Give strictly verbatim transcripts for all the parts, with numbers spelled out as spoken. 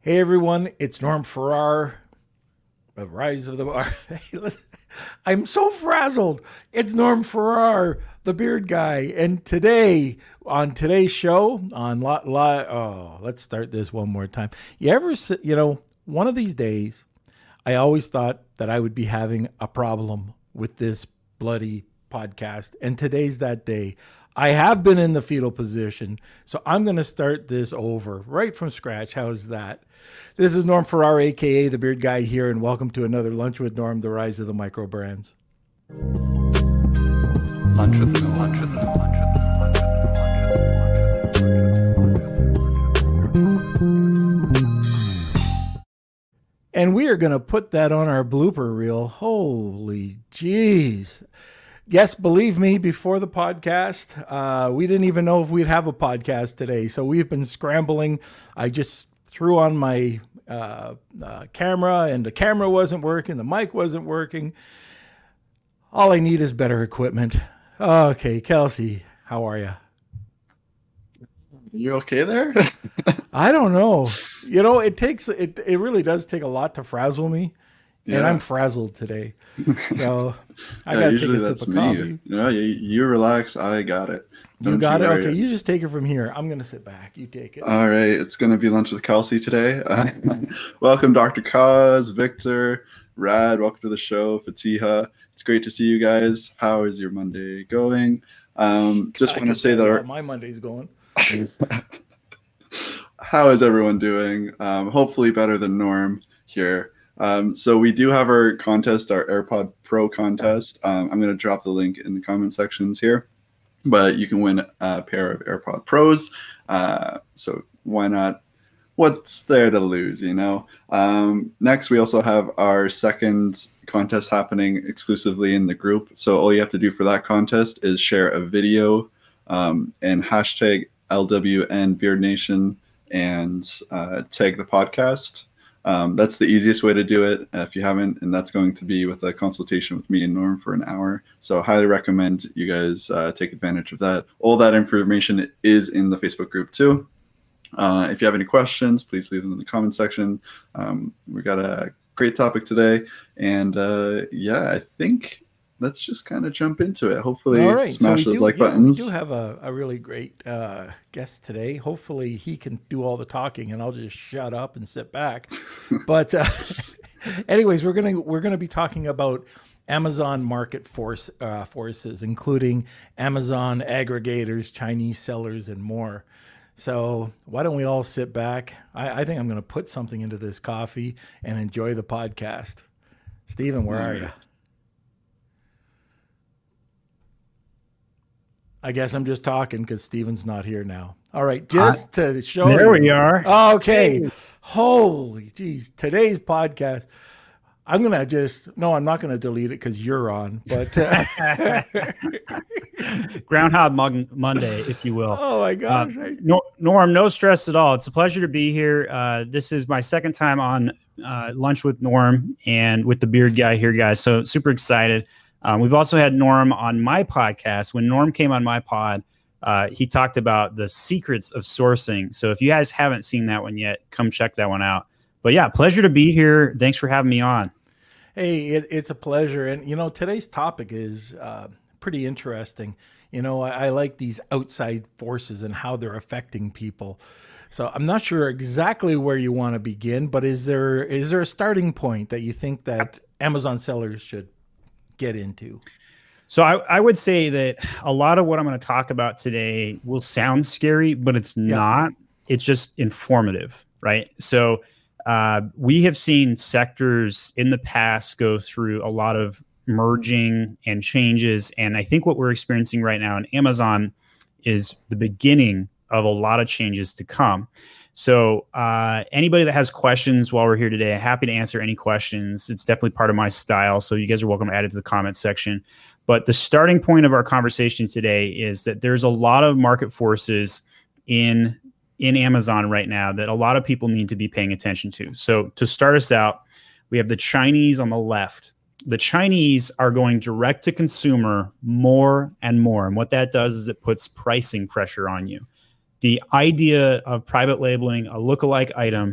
Hey everyone, it's Norm Farrar, the Rise of the Bar. Hey, listen, I'm so frazzled. It's Norm Farrar, the beard guy, and today on today's show on La, La oh, let's start this one more time. You ever, you know, one of these days, I always thought that I would be having a problem with this bloody podcast, and today's that day. I have been in the fetal position, so I'm going to start this over right from scratch. How's that? This is Norm Farrar, a k a. The Beard Guy here, and welcome to another Lunch with Norm, the rise of the micro brands. Lunch with Norm, lunch with Norm, lunch with Norm, lunch with Norm. And we are going to put that on our blooper reel. Holy jeez. Yes, believe me, before the podcast, uh, we didn't even know if we'd have a podcast today. So we've been scrambling. I just threw on my uh, uh, camera and the camera wasn't working. The mic wasn't working. All I need is better equipment. Okay, Kelsey, how are you? You okay there? I don't know. You know, it takes, it, it really does take a lot to frazzle me. Yeah. And I'm frazzled today. So I yeah, got to usually take a that's sip of me. coffee. No, you, you relax. I got it. You Don't got you it? worry. Okay, you just take it from here. I'm going to sit back. You take it. All right. It's going to be Lunch with Kelsey today. Uh, welcome, Doctor Kaz, Victor, Rad. Welcome to the show, Fatiha. It's great to see you guys. How is your Monday going? Um, just want to say that our, my Monday's going. How is everyone doing? Um, hopefully better than Norm here. Um, so we do have our contest, our AirPod Pro contest. Um, I'm going to drop the link in the comment sections here, but you can win a pair of AirPod Pros. Uh, so why not? What's there to lose, you know? Um, next, we also have our second contest happening exclusively in the group. So all you have to do for that contest is share a video um, and hashtag L W N Beard Nation and uh, tag the podcast. Um, that's the easiest way to do it uh, if you haven't, and that's going to be with a consultation with me and Norm for an hour. So I highly recommend you guys uh, take advantage of that. All that information is in the Facebook group too. Uh, if you have any questions, please leave them in the comment section. Um, we got a great topic today, and uh, yeah, I think let's just kind of jump into it. Hopefully, all right. smash so those do, like yeah, buttons. We do have a, a really great uh, guest today. Hopefully, he can do all the talking, and I'll just shut up and sit back. But, uh, anyways, we're gonna we're gonna be talking about Amazon market force uh, forces, including Amazon aggregators, Chinese sellers, and more. So why don't we all sit back? I, I think I'm going to put something into this coffee and enjoy the podcast. Stephen, where all are right. you? I guess I'm just talking because Steven's not here now. All right, just to show there you. we are. Okay. Hey. Holy geez. Today's podcast, I'm going to just, no, I'm not going to delete it because you're on. But uh, Groundhog Monday, if you will. Oh, my gosh. Uh, no, Norm, no stress at all. It's a pleasure to be here. Uh, this is my second time on uh, Lunch with Norm and with the Beard Guy here, guys. So super excited. Um, we've also had Norm on my podcast. When Norm came on my pod, uh, he talked about the secrets of sourcing. So if you guys haven't seen that one yet, come check that one out. But yeah, pleasure to be here. Thanks for having me on. Hey, it, it's a pleasure. And, you know, today's topic is uh, pretty interesting. You know, I, I like these outside forces and how they're affecting people. So I'm not sure exactly where you want to begin, but is there is there a starting point that you think that Amazon sellers should get into? So I, I would say that a lot of what I'm going to talk about today will sound scary, but it's Yeah. not. It's just informative, right? So uh, we have seen sectors in the past go through a lot of merging and changes. And I think what we're experiencing right now in Amazon is the beginning of a lot of changes to come. So uh, anybody that has questions while we're here today, I'm happy to answer any questions. It's definitely part of my style. So you guys are welcome to add it to the comment section. But the starting point of our conversation today is that there's a lot of market forces in, in Amazon right now that a lot of people need to be paying attention to. So to start us out, we have the Chinese on the left. The Chinese are going direct to consumer more and more. And what that does is it puts pricing pressure on you. The idea of private labeling a lookalike item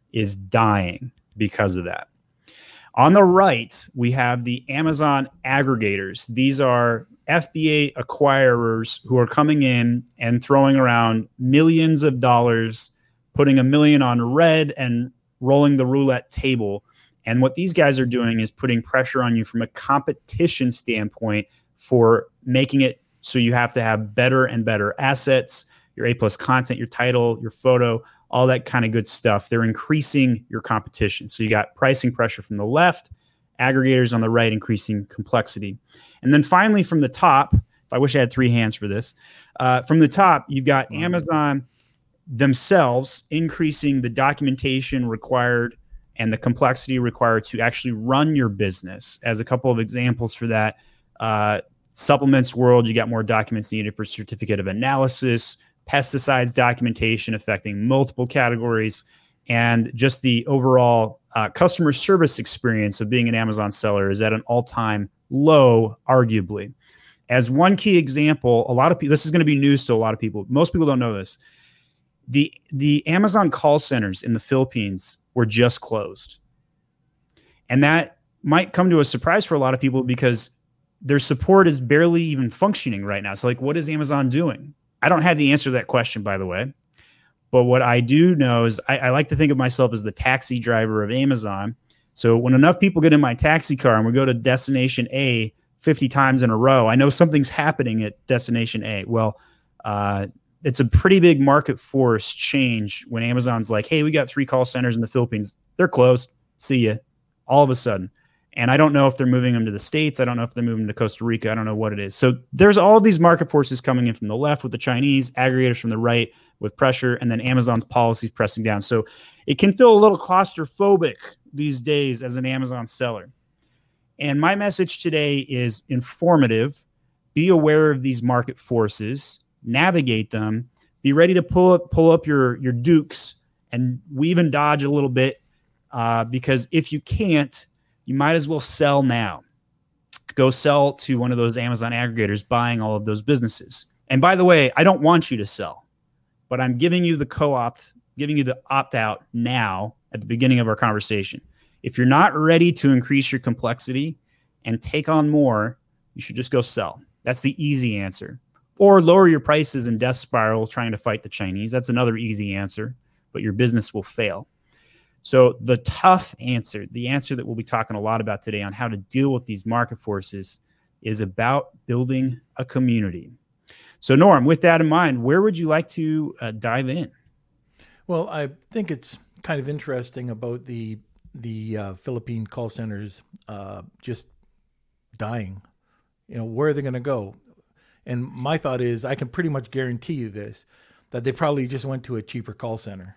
is dying because of that. On the right, we have the Amazon aggregators. These are F B A acquirers who are coming in and throwing around millions of dollars, putting a million on red and rolling the roulette table. And what these guys are doing is putting pressure on you from a competition standpoint for making it so you have to have better and better assets, your A plus content, your title, your photo, all that kind of good stuff. They're increasing your competition. So you got pricing pressure from the left, aggregators on the right, increasing complexity. And then finally from the top, I wish I had three hands for this. Uh, from the top, you've got Amazon themselves increasing the documentation required and the complexity required to actually run your business. As a couple of examples for that, uh, supplements world, you got more documents needed for certificate of analysis, pesticides documentation affecting multiple categories, and just the overall uh, customer service experience of being an Amazon seller is at an all-time low, arguably. As one key example, a lot of people, this is going to be news to a lot of people. Most people don't know this. The, the Amazon call centers in the Philippines were just closed. And that might come to a surprise for a lot of people because their support is barely even functioning right now. So like, what is Amazon doing? I don't have the answer to that question, by the way. But what I do know is I, I like to think of myself as the taxi driver of Amazon. So when enough people get in my taxi car and we go to destination A fifty times in a row, I know something's happening at destination A. Well, uh, it's a pretty big market force change when Amazon's like, hey, we got three call centers in the Philippines. They're closed. See ya. All of a sudden. And I don't know if they're moving them to the States. I don't know if they're moving to Costa Rica. I don't know what it is. So there's all these market forces coming in from the left with the Chinese, aggregators from the right with pressure, and then Amazon's policies pressing down. So it can feel a little claustrophobic these days as an Amazon seller. And my message today is informative. Be aware of these market forces, navigate them, be ready to pull up, pull up your, your dukes and weave and dodge a little bit uh, because if you can't, you might as well sell now. Go sell to one of those Amazon aggregators buying all of those businesses. And by the way, I don't want you to sell, but I'm giving you the co-opt, giving you the opt-out now at the beginning of our conversation. If you're not ready to increase your complexity and take on more, you should just go sell. That's the easy answer. Or lower your prices and death spiral trying to fight the Chinese. That's another easy answer, but your business will fail. So the tough answer, the answer that we'll be talking a lot about today on how to deal with these market forces is about building a community. So Norm, with that in mind, where would you like to uh, dive in? Well, I think it's kind of interesting about the the uh, Philippine call centers uh, just dying. You know, where are they going to go? And my thought is, I can pretty much guarantee you this, that they probably just went to a cheaper call center.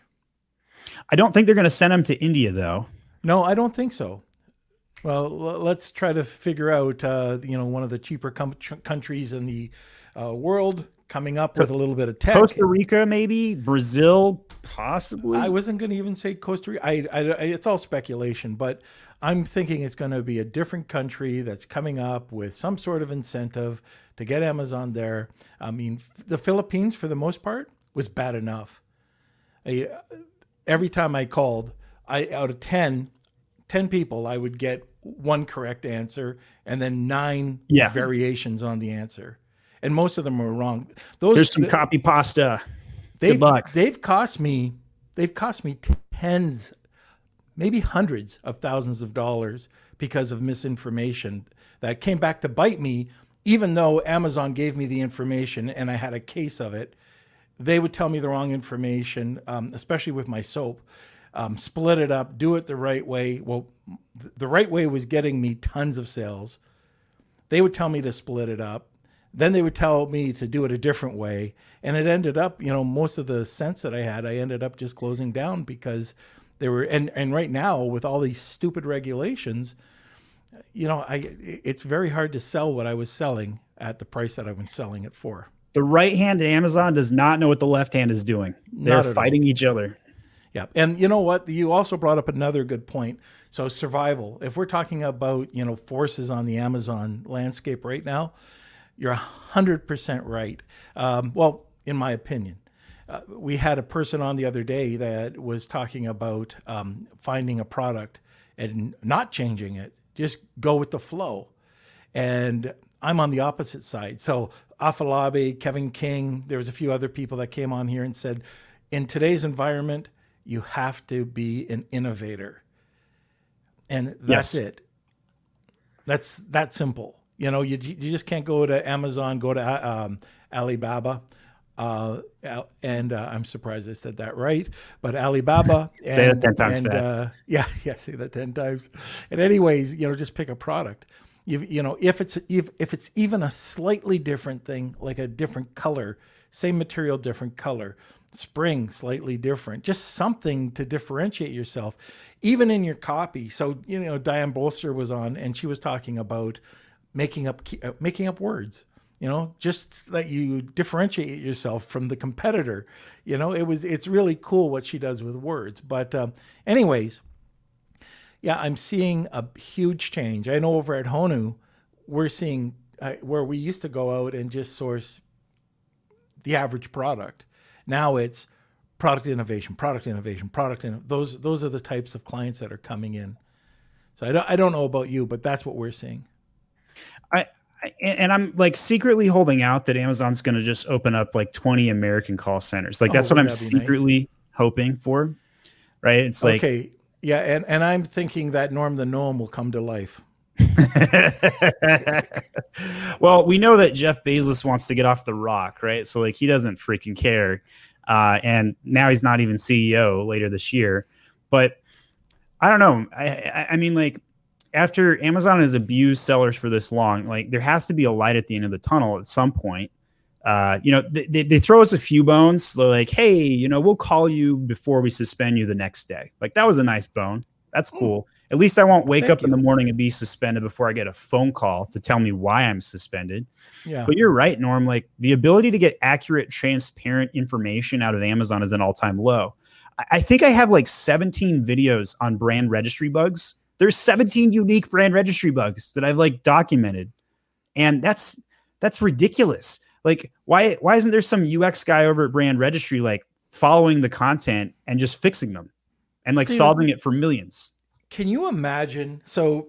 I don't think they're going to send them to India, though. No, I don't think so. Well, l- let's try to figure out, uh, you know, one of the cheaper com- countries in the uh, world coming up with a little bit of tech. Costa Rica, maybe Brazil, possibly. I wasn't going to even say Costa Rica. I, I, I, it's all speculation, but I'm thinking it's going to be a different country that's coming up with some sort of incentive to get Amazon there. I mean, the Philippines, for the most part, was bad enough. I, every time I called, I out of ten, ten people, I would get one correct answer and then nine yeah. variations on the answer. And most of them were wrong. Those There's some copy pasta. They've, Good luck. They've cost me, they've cost me tens, maybe hundreds of thousands of dollars because of misinformation that came back to bite me, even though Amazon gave me the information and I had a case of it. They would tell me the wrong information, um, especially with my soap. Um, split it up, do it the right way. Well, th- the right way was getting me tons of sales. They would tell me to split it up. Then they would tell me to do it a different way. And it ended up, you know, most of the cents that I had, I ended up just closing down because they were, and, and right now with all these stupid regulations, you know, I it's very hard to sell what I was selling at the price that I was selling it for. The right hand at Amazon does not know what the left hand is doing. They're fighting each other. Yeah. And you know what? You also brought up another good point. So survival, if we're talking about, you know, forces on the Amazon landscape right now, you're one hundred percent right. Um, well, in my opinion. uh, we had a person on the other day that was talking about um, finding a product and not changing it, just go with the flow. And I'm on the opposite side. So Afalabi, Kevin King, there was a few other people that came on here and said, in today's environment, you have to be an innovator. And that's Yes. it. That's that simple. You know, you you just can't go to Amazon, go to um, Alibaba. Uh, Al- and uh, I'm surprised I said that right, but Alibaba. And, Say that ten times and, fast. Uh, yeah, yeah, say that ten times. And anyways, you know, just pick a product. You you know, if it's if if it's even a slightly different thing, like a different color, same material, different color, spring slightly different, just something to differentiate yourself, even in your copy. So you know, Diane Bolster was on, and she was talking about making up key- uh, making up words. You know, just that you differentiate yourself from the competitor. You know, it was it's really cool what she does with words. But um, anyways, yeah, I'm seeing a huge change. I know over at Honu, we're seeing uh, where we used to go out and just source the average product. Now it's product innovation, product innovation, product in those those are the types of clients that are coming in. So I don't I don't know about you, but that's what we're seeing. I, and I'm like secretly holding out that Amazon's going to just open up like twenty American call centers. Like Oh, that's what I'm wouldn't that be nice? secretly hoping for. Right. It's like, Okay. Yeah, and, and I'm thinking that Norm the Gnome will come to life. well, we know that Jeff Bezos wants to get off the rock, right? So like he doesn't freaking care. Uh, and now he's not even C E O later this year. But I don't know. I, I, I mean, like, after Amazon has abused sellers for this long, like there has to be a light at the end of the tunnel at some point. Uh, you know, they, they, they throw us a few bones. They're like, hey, you know, we'll call you before we suspend you the next day. Like that was a nice bone. That's cool. At least I won't wake Thank up in you. the morning and be suspended before I get a phone call to tell me why I'm suspended. Yeah. But you're right, Norm. Like the ability to get accurate, transparent information out of Amazon is an all-time low. I, I think I have like seventeen videos on brand registry bugs. There's seventeen unique brand registry bugs that I've like documented. And that's that's ridiculous. Like why why isn't there some U X guy over at brand registry like following the content and just fixing them and like See, solving it for millions? Can you imagine? So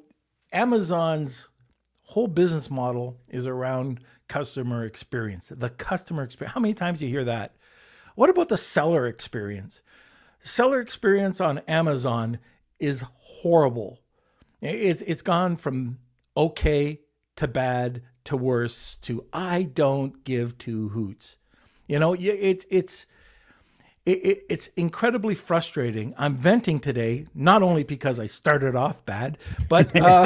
Amazon's whole business model is around customer experience. The customer experience. How many times do you hear that? What about the seller experience? Seller experience on Amazon is horrible. It's it's gone from okay to bad to worse to I don't give two hoots. You know, it's it's it, it, it's incredibly frustrating. I'm venting today, not only because I started off bad, but uh,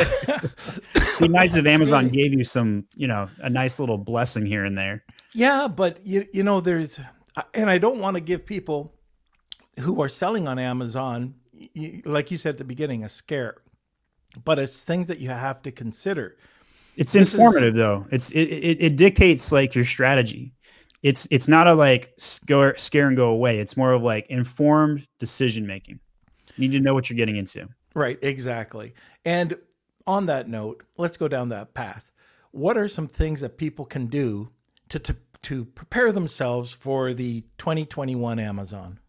It'd be nice if Amazon gave you some, you know, a nice little blessing here and there. yeah, but you you know, there's, and I don't want to give people who are selling on Amazon, y- like you said at the beginning, a scare. But it's things that you have to consider. It's This is- informative though. It's it, it it dictates like your strategy. It's it's not a like scare scare and go away. It's more of like informed decision making. You need to know what you're getting into. Right, exactly. And on that note, let's go down that path. What are some things that people can do to to, to prepare themselves for the twenty twenty-one Amazon?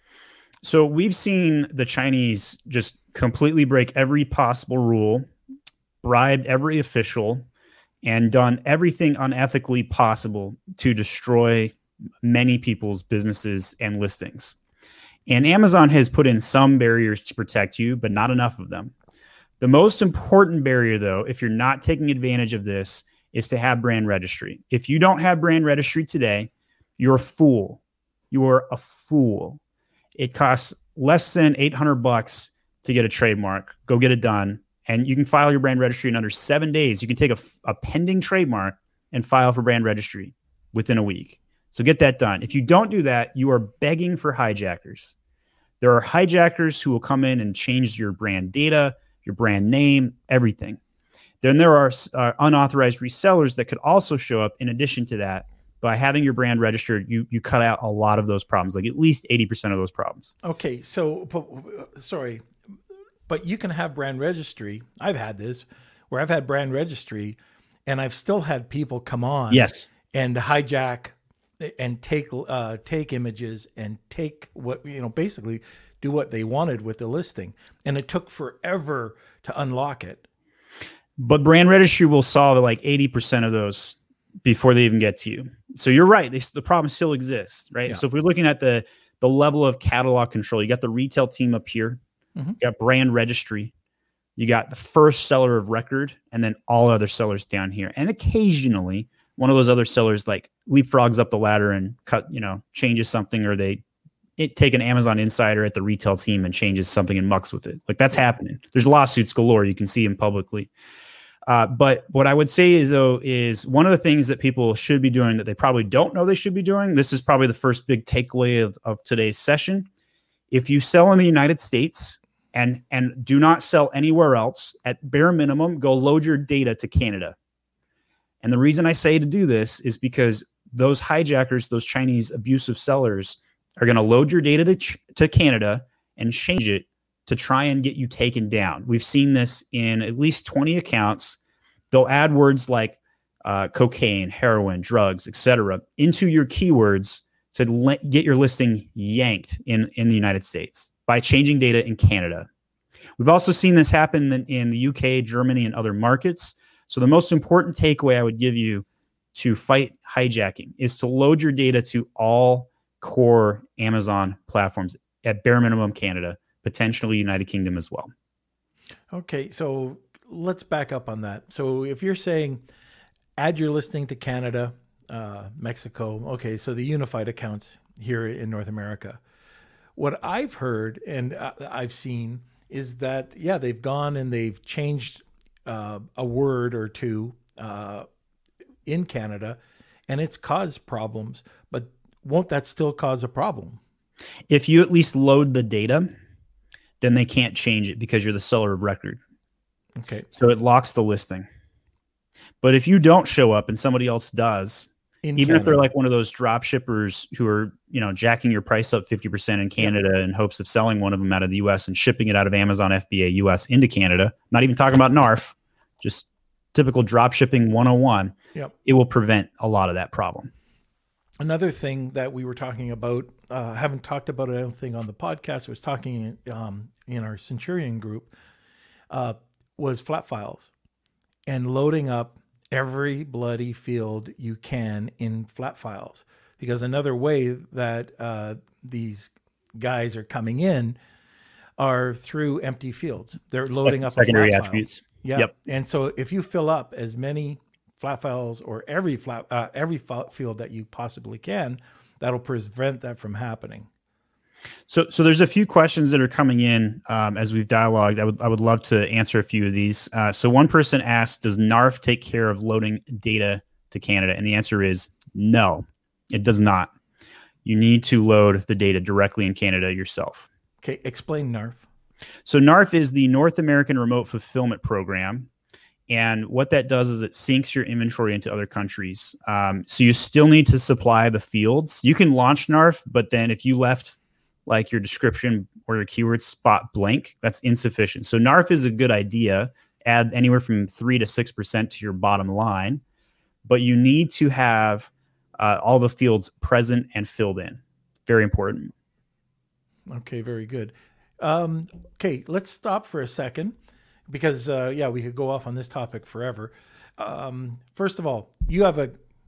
So we've seen the Chinese just completely break every possible rule, bribed every official, and done everything unethically possible to destroy many people's businesses and listings. And Amazon has put in some barriers to protect you, but not enough of them. The most important barrier, though, if you're not taking advantage of this, is to have brand registry. If you don't have brand registry today, you're a fool. You are a fool. It costs less than eight hundred bucks to get a trademark. Go get it done. And you can file your brand registry in under seven days. You can take a, a pending trademark and file for brand registry within a week. So get that done. If you don't do that, you are begging for hijackers. There are hijackers who will come in and change your brand data, your brand name, everything. Then there are uh, unauthorized resellers that could also show up in addition to that. By having your brand registered, you you cut out a lot of those problems, like at least eighty percent of those problems. Okay, so but, sorry, but you can have brand registry. I've had this where I've had brand registry and I've still had people come on Yes. and hijack and take uh, take images and take what, you know, basically do what they wanted with the listing. And it took forever to unlock it. But brand registry will solve like eighty percent of those before they even get to you. So you're right. They, the problem still exists, right? Yeah. So if we're looking at the, the level of catalog control, you got the retail team up here, Mhm. you got brand registry, you got the first seller of record, and then all other sellers down here. And occasionally one of those other sellers like leapfrogs up the ladder and cut, you know, changes something, or they it, take an Amazon insider at the retail team and changes something and mucks with it. Like that's happening. There's lawsuits galore. You can see them publicly. Uh, but what I would say is, though, is one of the things that people should be doing that they probably don't know they should be doing. This is probably the first big takeaway of, of today's session. If you sell in the United States and, and do not sell anywhere else, at bare minimum, go load your data to Canada. And the reason I say to do this is because those hijackers, those Chinese abusive sellers, are going to load your data to, ch- to Canada and change it to try and get you taken down. We've seen this in at least twenty accounts. They'll add words like uh, cocaine, heroin, drugs, et cetera into your keywords to le- get your listing yanked in, in the United States by changing data in Canada. We've also seen this happen in, in the U K, Germany, and other markets. So the most important takeaway I would give you to fight hijacking is to load your data to all core Amazon platforms, at bare minimum Canada, potentially United Kingdom as well. Okay, so let's back up on that. So if you're saying add your listing to Canada, uh, Mexico, okay, so the unified accounts here in North America. What I've heard and uh, I've seen is that, yeah, they've gone and they've changed uh, a word or two uh, in Canada, and it's caused problems. But won't that still cause a problem? If you at least load the data, then they can't change it because you're the seller of record. Okay. So it locks the listing. But if you don't show up and somebody else does, In even if they're Canada. like one of those drop shippers who are, you know, jacking your price up fifty percent in Canada in hopes of selling one of them out of the U S and shipping it out of Amazon F B A U S into Canada, not even talking about N A R F, just typical drop shipping one oh one, Yep. it will prevent a lot of that problem. Another thing that we were talking about, uh, haven't talked about it, I don't think, on the podcast, was talking um, in our Centurion group, uh, was flat files and loading up every bloody field you can in flat files. Because another way that uh, these guys are coming in are through empty fields. They're loading up a secondary flat file. attributes. Yeah. Yep. And so if you fill up as many flat files or every flat uh, every file field that you possibly can, that'll prevent that from happening. So, so there's a few questions that are coming in um, as we've dialogued. I would, I would love to answer a few of these. Uh, so, one person asked, "Does N A R F take care of loading data to Canada?" And the answer is no, it does not. You need to load the data directly in Canada yourself. Okay, explain N A R F. So, N A R F is the North American Remote Fulfillment Program. And what that does is it syncs your inventory into other countries. Um, so you still need to supply the fields. You can launch N A R F, but then if you left like your description or your keyword spot blank, that's insufficient. So N A R F is a good idea. Add anywhere from three to six percent to your bottom line, but you need to have uh, all the fields present and filled in. Very important. Okay, very good. Um, okay, let's stop for a second because, uh, yeah, we could go off on this topic forever. Um, first of all, you have a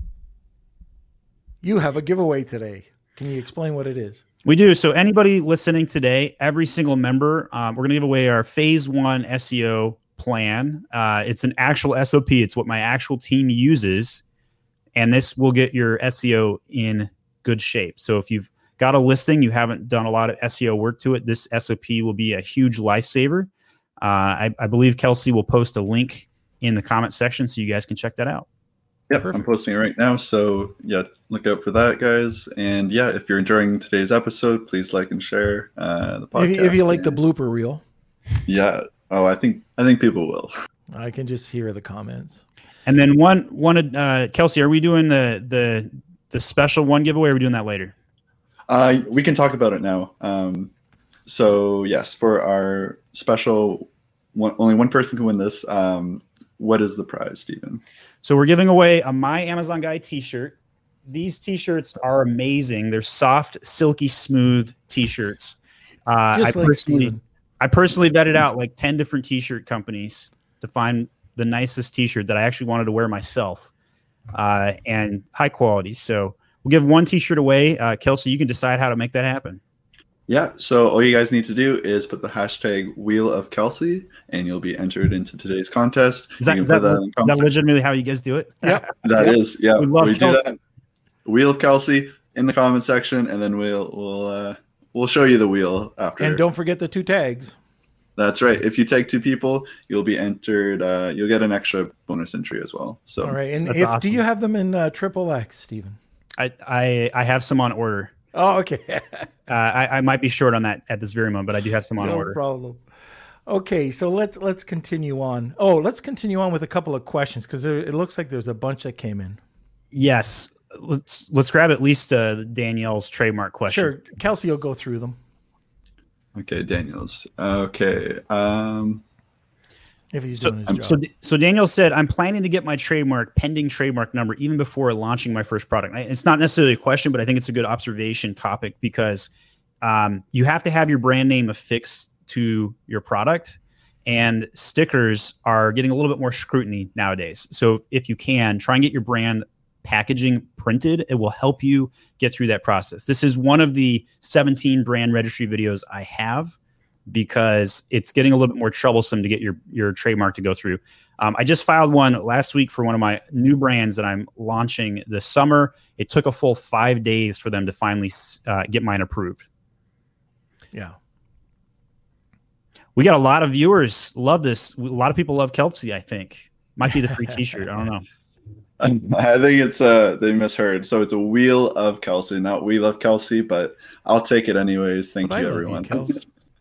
you have a giveaway today. Can you explain what it is? We do. So anybody listening today, every single member, um, we're going to give away our phase one S E O plan. Uh, it's an actual S O P. It's what my actual team uses. And this will get your S E O in good shape. So if you've got a listing, you haven't done a lot of S E O work to it, this S O P will be a huge lifesaver. Uh, I, I believe Kelsey will post a link in the comment section so you guys can check that out. Yep, Perfect. I'm posting it right now. So yeah, look out for that, guys. And yeah, if you're enjoying today's episode, please like and share uh, the podcast. If, if you like the blooper reel, yeah. Oh, I think I think people will. I can just hear the comments. And then one, one, uh, Kelsey, are we doing the the the special one giveaway? Or are we doing that later? Uh, we can talk about it now. Um, so yes, for our special, one, only one person can win this. Um, what is the prize, Stephen? So we're giving away a My Amazon Guy t-shirt. these t-shirts are amazing. They're soft, silky smooth t-shirts. Uh, Just I like personally, Steven. I personally vetted out like ten different t-shirt companies to find the nicest t-shirt that I actually wanted to wear myself, uh, and high quality. So we'll give one t-shirt away. Uh, Kelsey, you can decide how to make that happen. Yeah, so all you guys need to do is put the hashtag Wheel of Kelsey, and you'll be entered into today's contest. Is that, You is can that, put in the is that comment legitimately how you guys do it? Yep. That Yep. is, yeah. We love do Kelsey. that. Wheel of Kelsey in the comment section, and then we'll we'll uh, we'll show you the wheel after. And don't forget the two tags. That's right. If you tag two people, you'll be entered. Uh, you'll get an extra bonus entry as well. So All right. And That's if awesome. do you have them in uh, triple X, Stephen? I, I, I have some on order. Oh, okay. Uh, I, I might be short on that at this very moment, but I do have some on No order. problem. Okay, so let's let's continue on. Oh, let's continue on with a couple of questions because it looks like there's a bunch that came in. Yes, let's let's grab at least uh, Danielle's trademark question. Sure, Kelsey will go through them okay, Daniels. Okay. Um, if he's So, doing his um, job. so, so Daniel said, I'm planning to get my trademark, pending trademark number, even before launching my first product. I- It's not necessarily a question, but I think it's a good observation topic because um, you have to have your brand name affixed to your product, and stickers are getting a little bit more scrutiny nowadays. So if you can, try and get your brand packaging printed. It will help you get through that process. This is one of the seventeen brand registry videos I have, because it's getting a little bit more troublesome to get your, your trademark to go through. Um, I just filed one last week for one of my new brands that I'm launching this summer. It took a full five days for them to finally uh, get mine approved. Yeah. We got a lot of viewers love this. A lot of people love Kelsey, I think. Might be the free t-shirt. I don't know. I think it's uh they misheard. So it's a Wheel of Kelsey, not Wheel of Kelsey, but I'll take it anyways. Thank But I you, love everyone. Kelsey.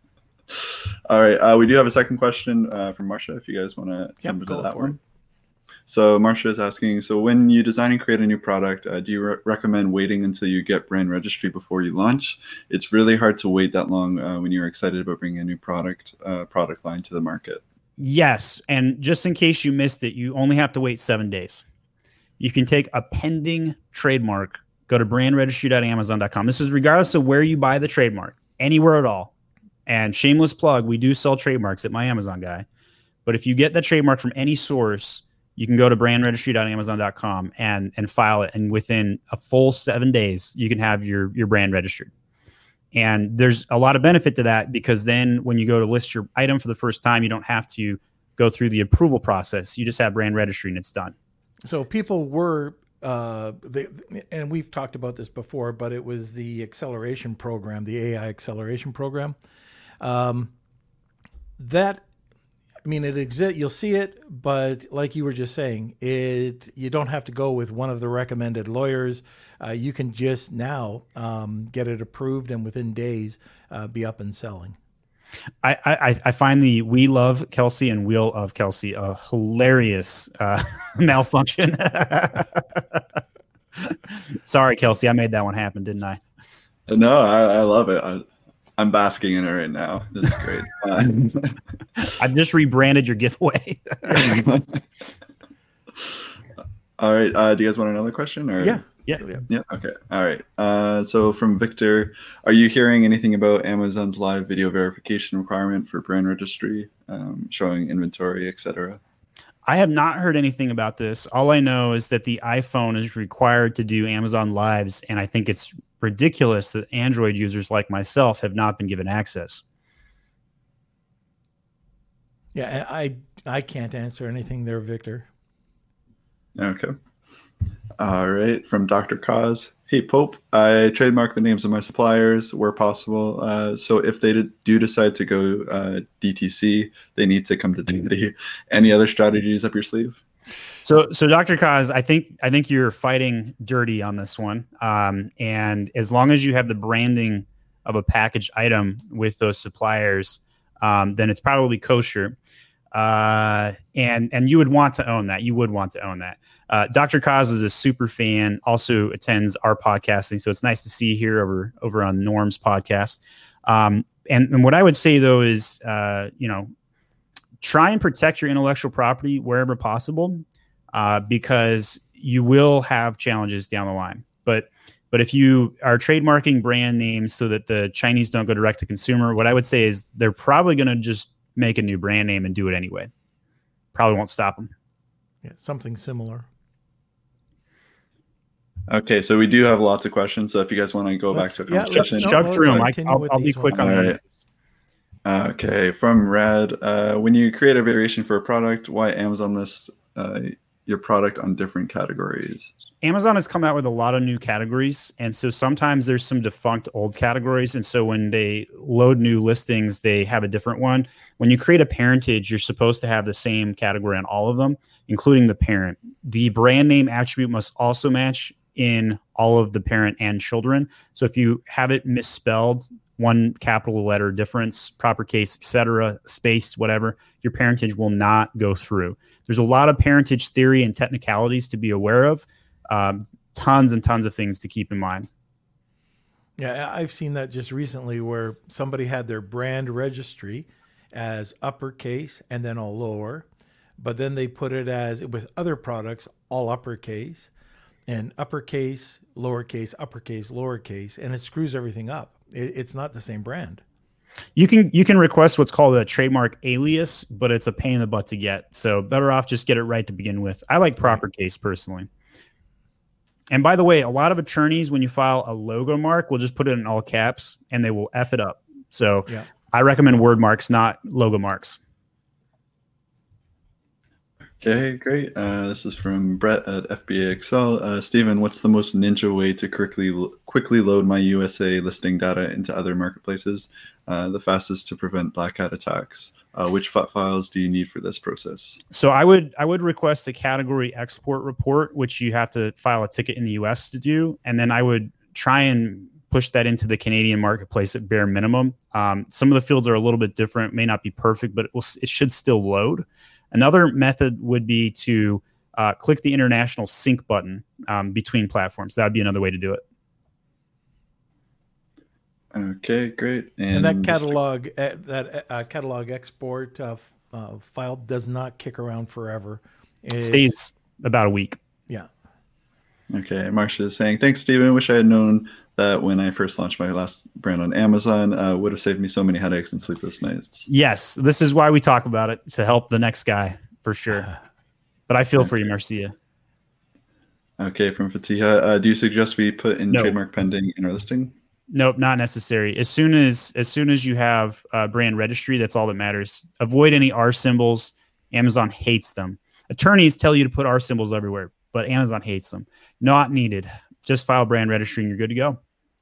All right, uh, we do have a second question uh, from Marcia. If you guys want to jump into go that for one. it. So Marcia is asking, so when you design and create a new product, uh, do you re- recommend waiting until you get brand registry before you launch? It's really hard to wait that long uh, when you're excited about bringing a new product uh, product line to the market. Yes. And just in case you missed it, you only have to wait seven days. You can take a pending trademark, go to brand registry dot amazon dot com. This is regardless of where you buy the trademark, anywhere at all. And shameless plug, we do sell trademarks at my Amazon guy. But if you get the trademark from any source, you can go to brand registry dot amazon dot com and, and file it. And within a full seven days, you can have your, your brand registered. And there's a lot of benefit to that, because then when you go to list your item for the first time, you don't have to go through the approval process. You just have brand registry and it's done. So people were, uh, they, and we've talked about this before, but it was the acceleration program, the A I acceleration program. Um, that, I mean, it exists. You'll see it, but like you were just saying, it you don't have to go with one of the recommended lawyers. Uh, you can just now um, get it approved, and within days, uh, be up and selling. I, I, I find the We Love Kelsey and Wheel of Kelsey a hilarious uh, malfunction. Sorry, Kelsey, I made that one happen, didn't I? No, I, I love it. I, I'm basking in it right now. This is great. Uh, I've just rebranded your giveaway. all right. Uh, do you guys want another question? Or? Yeah. Yeah. Yeah. Okay. All right. Uh, so from Victor, are you hearing anything about Amazon's live video verification requirement for brand registry, um, showing inventory, et cetera? I have not heard anything about this. All I know is that the iPhone is required to do Amazon Lives, and I think it's ridiculous that Android users like myself have not been given access. Yeah, I I can't answer anything there, Victor. Okay. All right. From Doctor Cause. Hey, Pope, I trademark the names of my suppliers where possible. Uh, so if they do decide to go uh, D T C, they need to come to Dignity. Any other strategies up your sleeve? So, so Doctor Kaz, I think I think you're fighting dirty on this one. Um, and as long as you have the branding of a packaged item with those suppliers, um, then it's probably kosher. Uh, and and you would want to own that. You would want to own that. Uh, Doctor Kaz is a super fan. Also attends our podcasting, so it's nice to see here over over on Norm's podcast. Um, and and what I would say though is, uh, you know, try and protect your intellectual property wherever possible, uh, because you will have challenges down the line. But but if you are trademarking brand names so that the Chinese don't go direct to consumer, what I would say is they're probably going to just make a new brand name and do it anyway. Probably won't stop them. Yeah, something similar. Okay, so we do have lots of questions. So if you guys want to go Let's- back to a yeah, conversation, let's- no, Shove let's through them. I, continue I'll, with I'll be these quick ones. on All that. right. Okay, from Rad, uh, when you create a variation for a product, why Amazon lists uh, your product on different categories? Amazon has come out with a lot of new categories. And so sometimes there's some defunct old categories. And so when they load new listings, they have a different one. When you create a parentage, you're supposed to have the same category on all of them, including the parent. The brand name attribute must also match in all of the parent and children. So if you have it misspelled, one capital letter difference, proper case, et cetera, space, whatever, your parentage will not go through. There's a lot of parentage theory and technicalities to be aware of. Um, tons and tons of things to keep in mind. Yeah, I've seen that just recently where somebody had their brand registry as uppercase and then all lower, but then they put it as with other products, all uppercase and uppercase, lowercase, uppercase, lowercase, and it screws everything up. It, it's not the same brand. You can you can request what's called a trademark alias, but it's a pain in the butt to get. So better off just get it right to begin with. I like proper case personally. And by the way, a lot of attorneys, when you file a logo mark, will just put it in all caps and they will F it up. So Yeah. I recommend word marks, not logo marks. Okay, great. Uh, this is from Brett at F B A Excel. Uh, Stephen, what's the most ninja way to quickly quickly load my U S A listing data into other marketplaces? Uh, the fastest to prevent black hat attacks. Uh, which flat files do you need for this process? So I would I would request a category export report, which you have to file a ticket in the U S to do, and then I would try and push that into the Canadian marketplace at bare minimum. Um, some of the fields are a little bit different, may not be perfect, but it will it should still load. Another method would be to uh, click the international sync button um, between platforms. That would be another way to do it. Okay, great. And, and that catalog, uh, that uh, catalog export uh, uh, file does not kick around forever. It stays about a week. Yeah. Okay, Marcia is saying, thanks, Stephen. Wish I had known that when I first launched my last brand on Amazon, uh, would have saved me so many headaches and sleepless nights. Yes, this is why we talk about it, to help the next guy, for sure. But I feel okay. for you, Marcia. Okay, from Fatiha, uh, do you suggest we put in no. trademark pending in our listing? Nope, not necessary. As soon as as soon as you have a brand registry, that's all that matters. Avoid any R symbols. Amazon hates them. Attorneys tell you to put R symbols everywhere, but Amazon hates them. Not needed. Just file brand registry and you're good to go.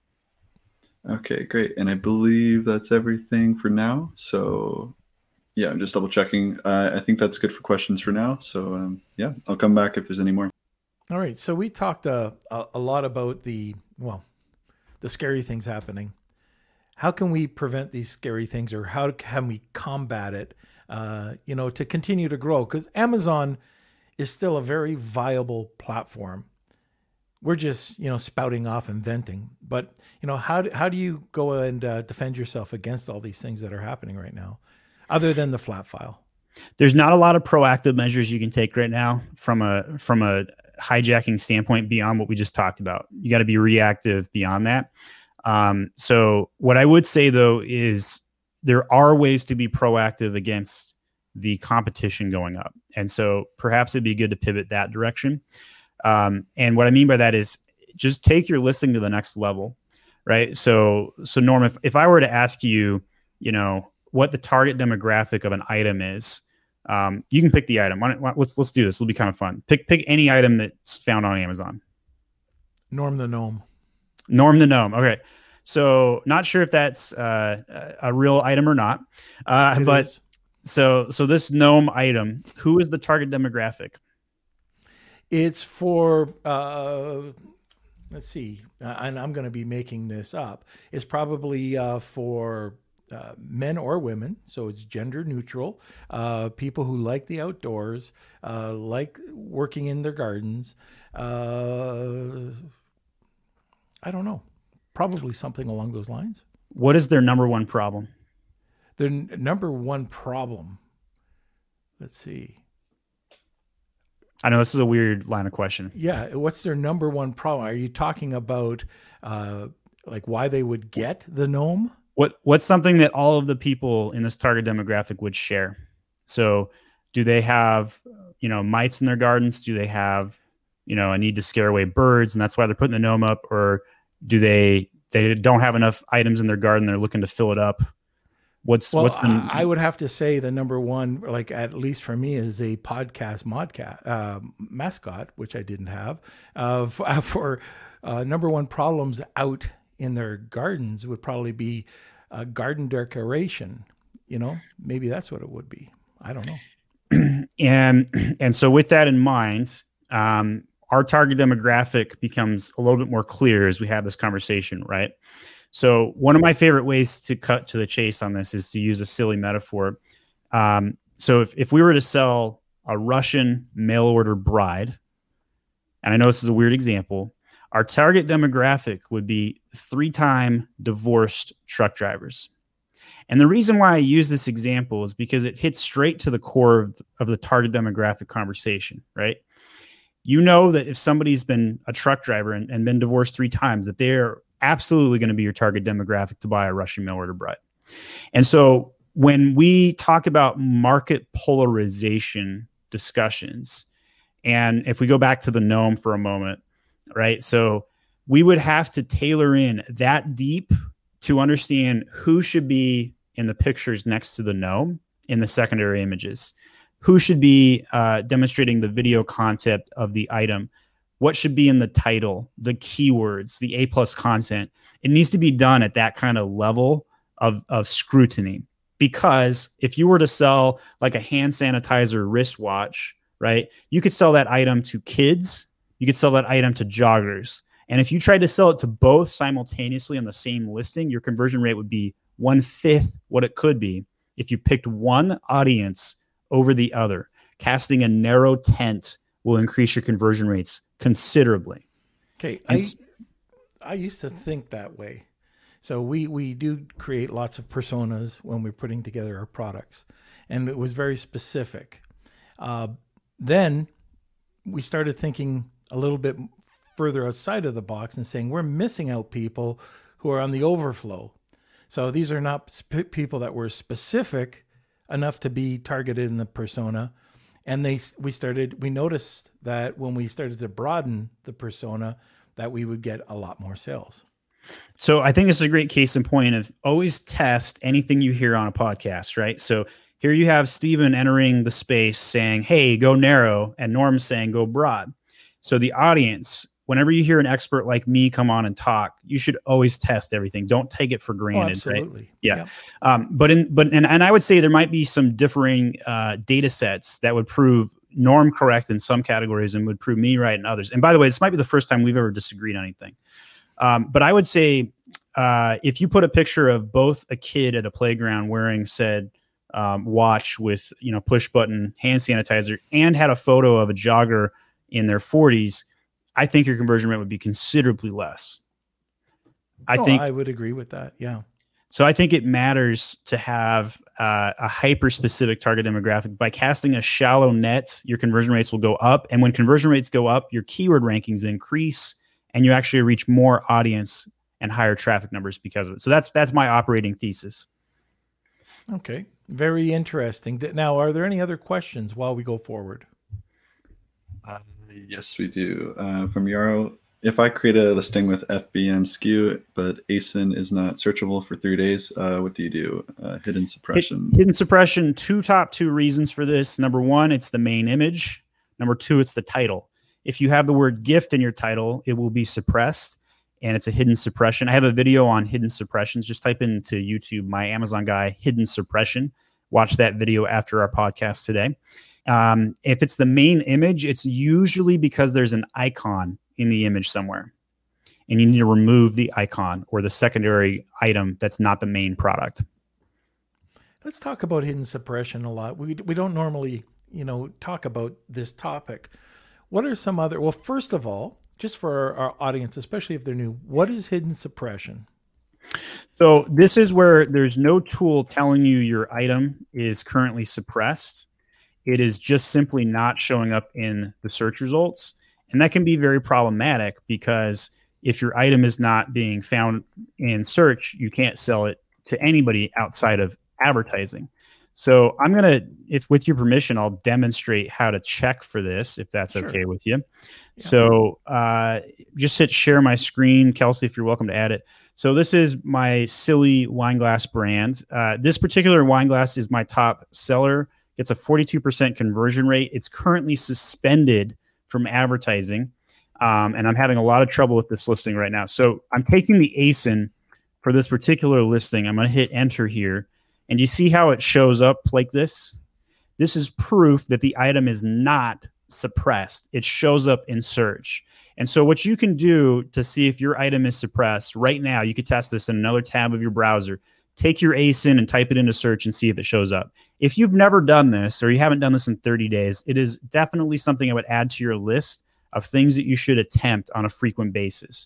Okay, great. And I believe that's everything for now. So yeah, I'm just double checking. Uh, I think that's good for questions for now. So um, yeah, I'll come back if there's any more. All right. So we talked uh, a, a lot about the, well, the scary things happening. How can we prevent these scary things, or how can we combat it, uh, you know, to continue to grow? Because Amazon is still a very viable platform. We're just, you know, spouting off and venting. But, you know, how do, how do you go and uh, defend yourself against all these things that are happening right now, other than the flat file? There's not a lot of proactive measures you can take right now from a from a hijacking standpoint beyond what we just talked about. You got to be reactive beyond that. Um, so what I would say, though, is there are ways to be proactive against the competition going up. And so perhaps it'd be good to pivot that direction. Um, and what I mean by that is just take your listing to the next level, right? So, so Norm, if, if I were to ask you, you know, what the target demographic of an item is, um, you can pick the item. Why don't, why, let's let's do this. It'll be kind of fun. Pick pick any item that's found on Amazon. Norm the gnome. Norm the gnome. Okay, so not sure if that's uh, a real item or not, uh, but is. so so this gnome item, who is the target demographic? It's for, uh, let's see, uh, and I'm going to be making this up. It's probably uh, for uh, men or women, so it's gender neutral. Uh, people who like the outdoors, uh, like working in their gardens. Uh, I don't know, probably something along those lines. What is their number one problem? Their n- number one problem, let's see. I know this is a weird line of question. Yeah. What's their number one problem? Are you talking about uh, like why they would get the gnome? What What's something that all of the people in this target demographic would share? So do they have, you know, mites in their gardens? Do they have, you know, a need to scare away birds, and that's why they're putting the gnome up? Or do they they don't have enough items in their garden, they're looking to fill it up? What's Well, what's the I I would have to say the number one, like at least for me, is a podcast modcat uh, mascot, which I didn't have. Uh, for for uh, number one problems out in their gardens would probably be uh, garden decoration. You know, maybe that's what it would be. I don't know. and and so with that in mind, um, our target demographic becomes a little bit more clear as we have this conversation, right? So one of my favorite ways to cut to the chase on this is to use a silly metaphor. Um, so if, if we were to sell a Russian mail order bride, and I know this is a weird example, our target demographic would be three-time divorced truck drivers. And the reason why I use this example is because it hits straight to the core of, of the target demographic conversation, right? You know that if somebody's been a truck driver and, and been divorced three times, that they're absolutely going to be your target demographic to buy a Russian mail order bride. And so when we talk about market polarization discussions, and if we go back to the gnome for a moment, right? So we would have to tailor in that deep to understand who should be in the pictures next to the gnome in the secondary images, who should be uh, demonstrating the video concept of the item, what should be in the title, the keywords, the A plus content. It needs to be done at that kind of level of, of scrutiny. Because if you were to sell like a hand sanitizer wristwatch, right, you could sell that item to kids, you could sell that item to joggers. And if you tried to sell it to both simultaneously on the same listing, your conversion rate would be one-fifth what it could be if you picked one audience over the other. Casting a narrow tent will increase your conversion rates considerably. Okay, And I s- I used to think that way. So we we do create lots of personas when we're putting together our products, and it was very specific. Uh, then we started thinking a little bit further outside of the box and saying we're missing out people who are on the overflow. So these are not sp- people that were specific enough to be targeted in the persona. And they we started we noticed that when we started to broaden the persona, that we would get a lot more sales. So I think this is a great case in point of always test anything you hear on a podcast, right? So here you have Steven entering the space saying, hey, go narrow, and Norm saying go broad. So the audience, whenever you hear an expert like me come on and talk, you should always test everything. Don't take it for Oh, granted, absolutely. right? Yeah. Yep. Um, but in but and, and I would say there might be some differing uh, data sets that would prove Norm correct in some categories and would prove me right in others. And by the way, this might be the first time we've ever disagreed on anything. Um, but I would say uh, if you put a picture of both a kid at a playground wearing said um, watch with, you know, push button hand sanitizer and had a photo of a jogger in their forties, I think your conversion rate would be considerably less. I Oh, think I would agree with that. Yeah. so. I think it matters to have uh, a hyper specific target demographic. By casting a shallow net, your conversion rates will go up. And when conversion rates go up, your keyword rankings increase and you actually reach more audience and higher traffic numbers because of it. So that's that's my operating thesis. Okay. Very interesting. D- Now, are there any other questions while we go forward? Uh, yes, we do. Uh, from Yarrow, if I create a listing with F B M S K U, but A S I N is not searchable for three days, uh, what do you do? Uh, hidden suppression. Hid- Hidden suppression, two top two reasons for this. Number one, it's the main image. Number two, it's the title. If you have the word gift in your title, it will be suppressed and it's a hidden suppression. I have a video on hidden suppressions. Just type into YouTube, my Amazon guy, hidden suppression. Watch that video after our podcast today. Um, if it's the main image, it's usually because there's an icon in the image somewhere and you need to remove the icon or the secondary item that's not the main product. Let's talk about hidden suppression a lot. We we don't normally, you know, talk about this topic. What are some other, well, first of all, just for our, our audience, especially if they're new, what is hidden suppression? So this is where there's no tool telling you your item is currently suppressed. it is just simply not showing up in the search results. And that can be very problematic because if your item is not being found in search, you can't sell it to anybody outside of advertising. So I'm going to, if with your permission, I'll demonstrate how to check for this, if that's Sure. okay with you. Yeah. So uh, just hit share my screen. Kelsey, if you're welcome to add it. So this is my Silly wine glass brand. Uh, this particular wine glass is my top seller. It's a forty-two percent conversion rate. It's currently suspended from advertising. Um, and I'm having a lot of trouble with this listing right now. So I'm taking the A S I N for this particular listing. I'm going to hit enter here. And you see how it shows up like this? This is proof that the item is not suppressed. It shows up in search. And so what you can do to see if your item is suppressed right now, you could test this in another tab of your browser. Take your A S I N and type it into search and see if it shows up. If you've never done this or you haven't done this in thirty days, it is definitely something I would add to your list of things that you should attempt on a frequent basis.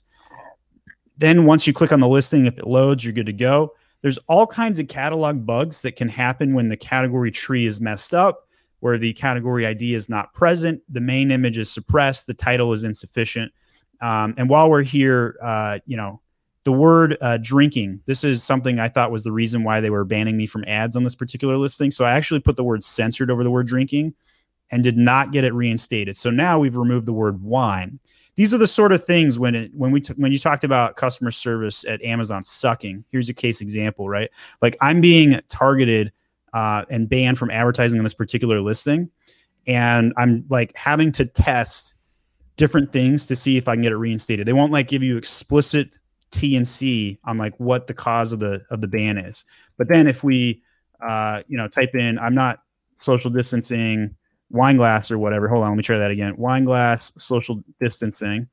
Then once you click on the listing, if it loads, you're good to go. There's all kinds of catalog bugs that can happen when the category tree is messed up, where the category I D is not present, the main image is suppressed, the title is insufficient. Um, and while we're here, uh, you know, the word uh, drinking, this is something I thought was the reason why they were banning me from ads on this particular listing. So I actually put the word censored over the word drinking and did not get it reinstated. So now we've removed the word wine. These are the sort of things when it, when we t- when you talked about customer service at Amazon sucking. Here's a case example, right? Like I'm being targeted uh, and banned from advertising on this particular listing, and I'm like having to test different things to see if I can get it reinstated. They won't like give you explicit T and C on like what the cause of the of the ban is. But then if we uh, you know type in I'm not social distancing wine glass or whatever. Hold on, let me try that again. Wine glass, social distancing.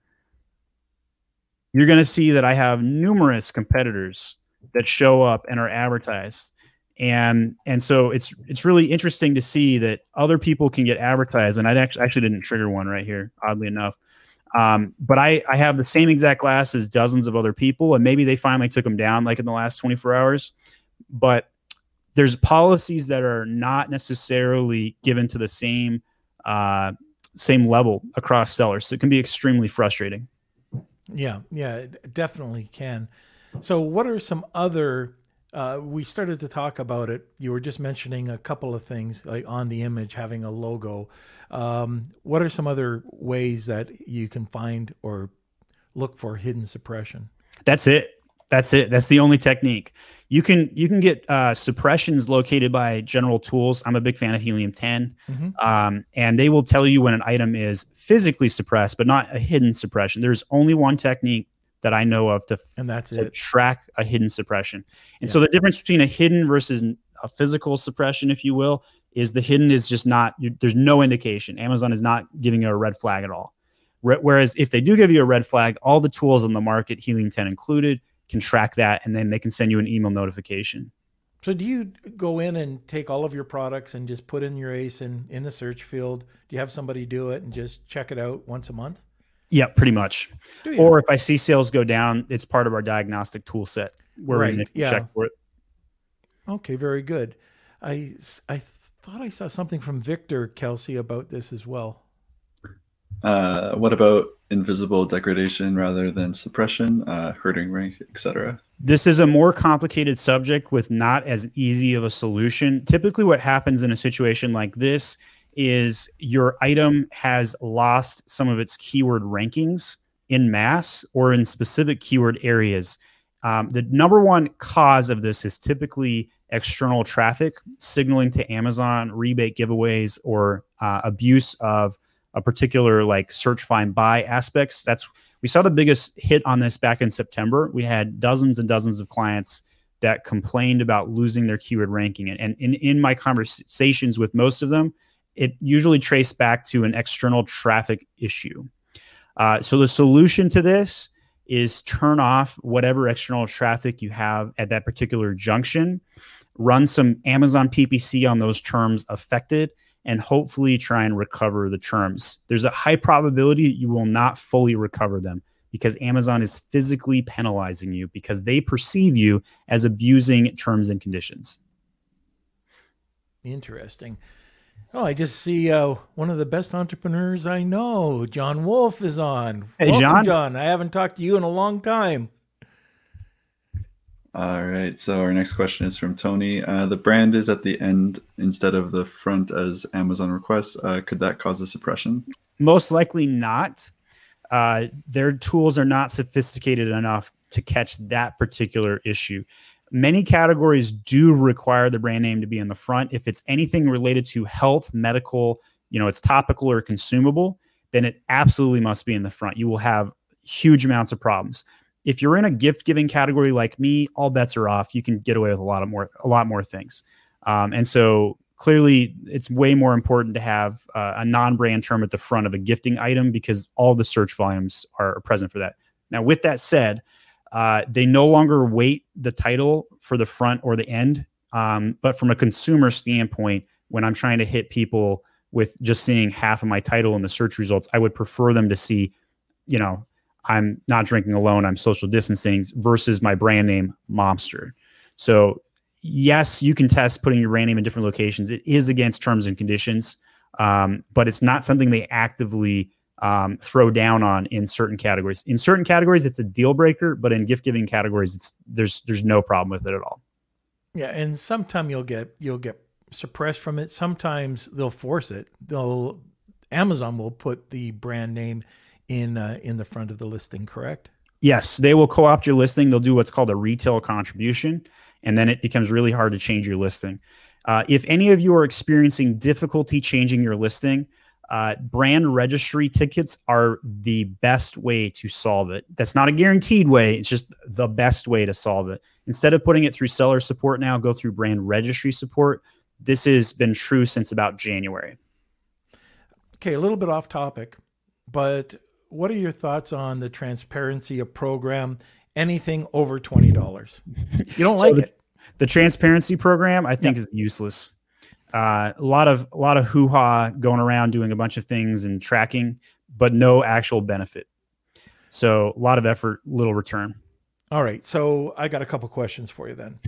You're going to see that I have numerous competitors that show up and are advertised. And and so it's it's really interesting to see that other people can get advertised. And I actually actually didn't trigger one right here, oddly enough. Um, but I, I have the same exact glass as dozens of other people, and maybe they finally took them down like in the last twenty-four hours. But there's policies that are not necessarily given to the same uh, same level across sellers. So it can be extremely frustrating. Yeah, yeah, it definitely can. So what are some other, uh, we started to talk about it. You were just mentioning a couple of things like on the image, having a logo. Um, what are some other ways that you can find or look for hidden suppression? That's it. That's it. That's the only technique. You can you can get uh, suppressions located by General Tools. I'm a big fan of Helium ten, Mm-hmm. um, and they will tell you when an item is physically suppressed, but not a hidden suppression. There's only one technique that I know of to, And that's to it. track a hidden suppression. And Yeah. so the difference between a hidden versus a physical suppression, if you will, is the hidden is just not. You, there's no indication. Amazon is not giving you a red flag at all. Whereas if they do give you a red flag, all the tools on the market, Helium ten included, can track that, and then they can send you an email notification. So do you go in and take all of your products and just put in your A S I N in the search field? Do you have somebody do it and just check it out once a month? Yeah, pretty much. Do you? Or if I see sales go down, it's part of our diagnostic tool set where Right, we can yeah. check for it. Okay, very good. I, I thought I saw something from Victor Kelsey about this as well. Uh, what about invisible degradation rather than suppression, uh, hurting rank, et cetera? This is a more complicated subject with not as easy of a solution. Typically what happens in a situation like this is your item has lost some of its keyword rankings in mass or in specific keyword areas. Um, the number one cause of this is typically external traffic signaling to Amazon, rebate giveaways, or uh, abuse of a particular like search, find, buy aspects. That's we saw the biggest hit on this back in September. We had dozens and dozens of clients that complained about losing their keyword ranking. And, and in, in my conversations with most of them, it usually traced back to an external traffic issue. Uh, so the solution to this is turn off whatever external traffic you have at that particular junction, run some Amazon P P C on those terms affected, and hopefully try and recover the terms. There's a high probability you will not fully recover them because Amazon is physically penalizing you because they perceive you as abusing terms and conditions. Interesting. Oh, I just see uh, one of the best entrepreneurs I know, John Wolf, is on. Hey, Welcome, John. John. I haven't talked to you in a long time. All right, so our next question is from Tony. Uh, the brand is at the end instead of the front as Amazon requests. Uh, could that cause a suppression? Most likely not. Uh, their tools are not sophisticated enough to catch that particular issue. Many categories do require the brand name to be in the front. If it's anything related to health, medical, you know, it's topical or consumable, then it absolutely must be in the front. You will have huge amounts of problems. If you're in a gift giving category like me, all bets are off. You can get away with a lot of more, a lot more things. Um, and so clearly it's way more important to have uh, a non-brand term at the front of a gifting item because all the search volumes are present for that. Now, with that said, Uh, they no longer weight the title for the front or the end. Um, but from a consumer standpoint, when I'm trying to hit people with just seeing half of my title in the search results, I would prefer them to see, you know, I'm not drinking alone, I'm social distancing versus my brand name, Momster. So yes, you can test putting your brand name in different locations. It is against terms and conditions, um, but it's not something they actively Um, throw down on in certain categories. In certain categories, it's a deal breaker, but in gift giving categories, it's there's there's no problem with it at all. Yeah, and sometime you'll get you'll get suppressed from it. Sometimes they'll force it. They'll Amazon will put the brand name in uh, in the front of the listing. Correct? Yes, they will co-opt your listing. They'll do what's called a retail contribution, and then it becomes really hard to change your listing. Uh, if any of you are experiencing difficulty changing your listing, Uh, brand registry tickets are the best way to solve it. That's not a guaranteed way. It's just the best way to solve it. Instead of putting it through seller support now, go through brand registry support. This has been true since about January. Okay, a little bit off topic, but what are your thoughts on the transparency of program? Anything over twenty dollars? You don't So like the, it? The transparency program, I think, Yeah. is useless. Uh, a lot of a lot of hoo-ha going around doing a bunch of things and tracking, but no actual benefit. So a lot of effort, little return. All right, so I got a couple questions for you then.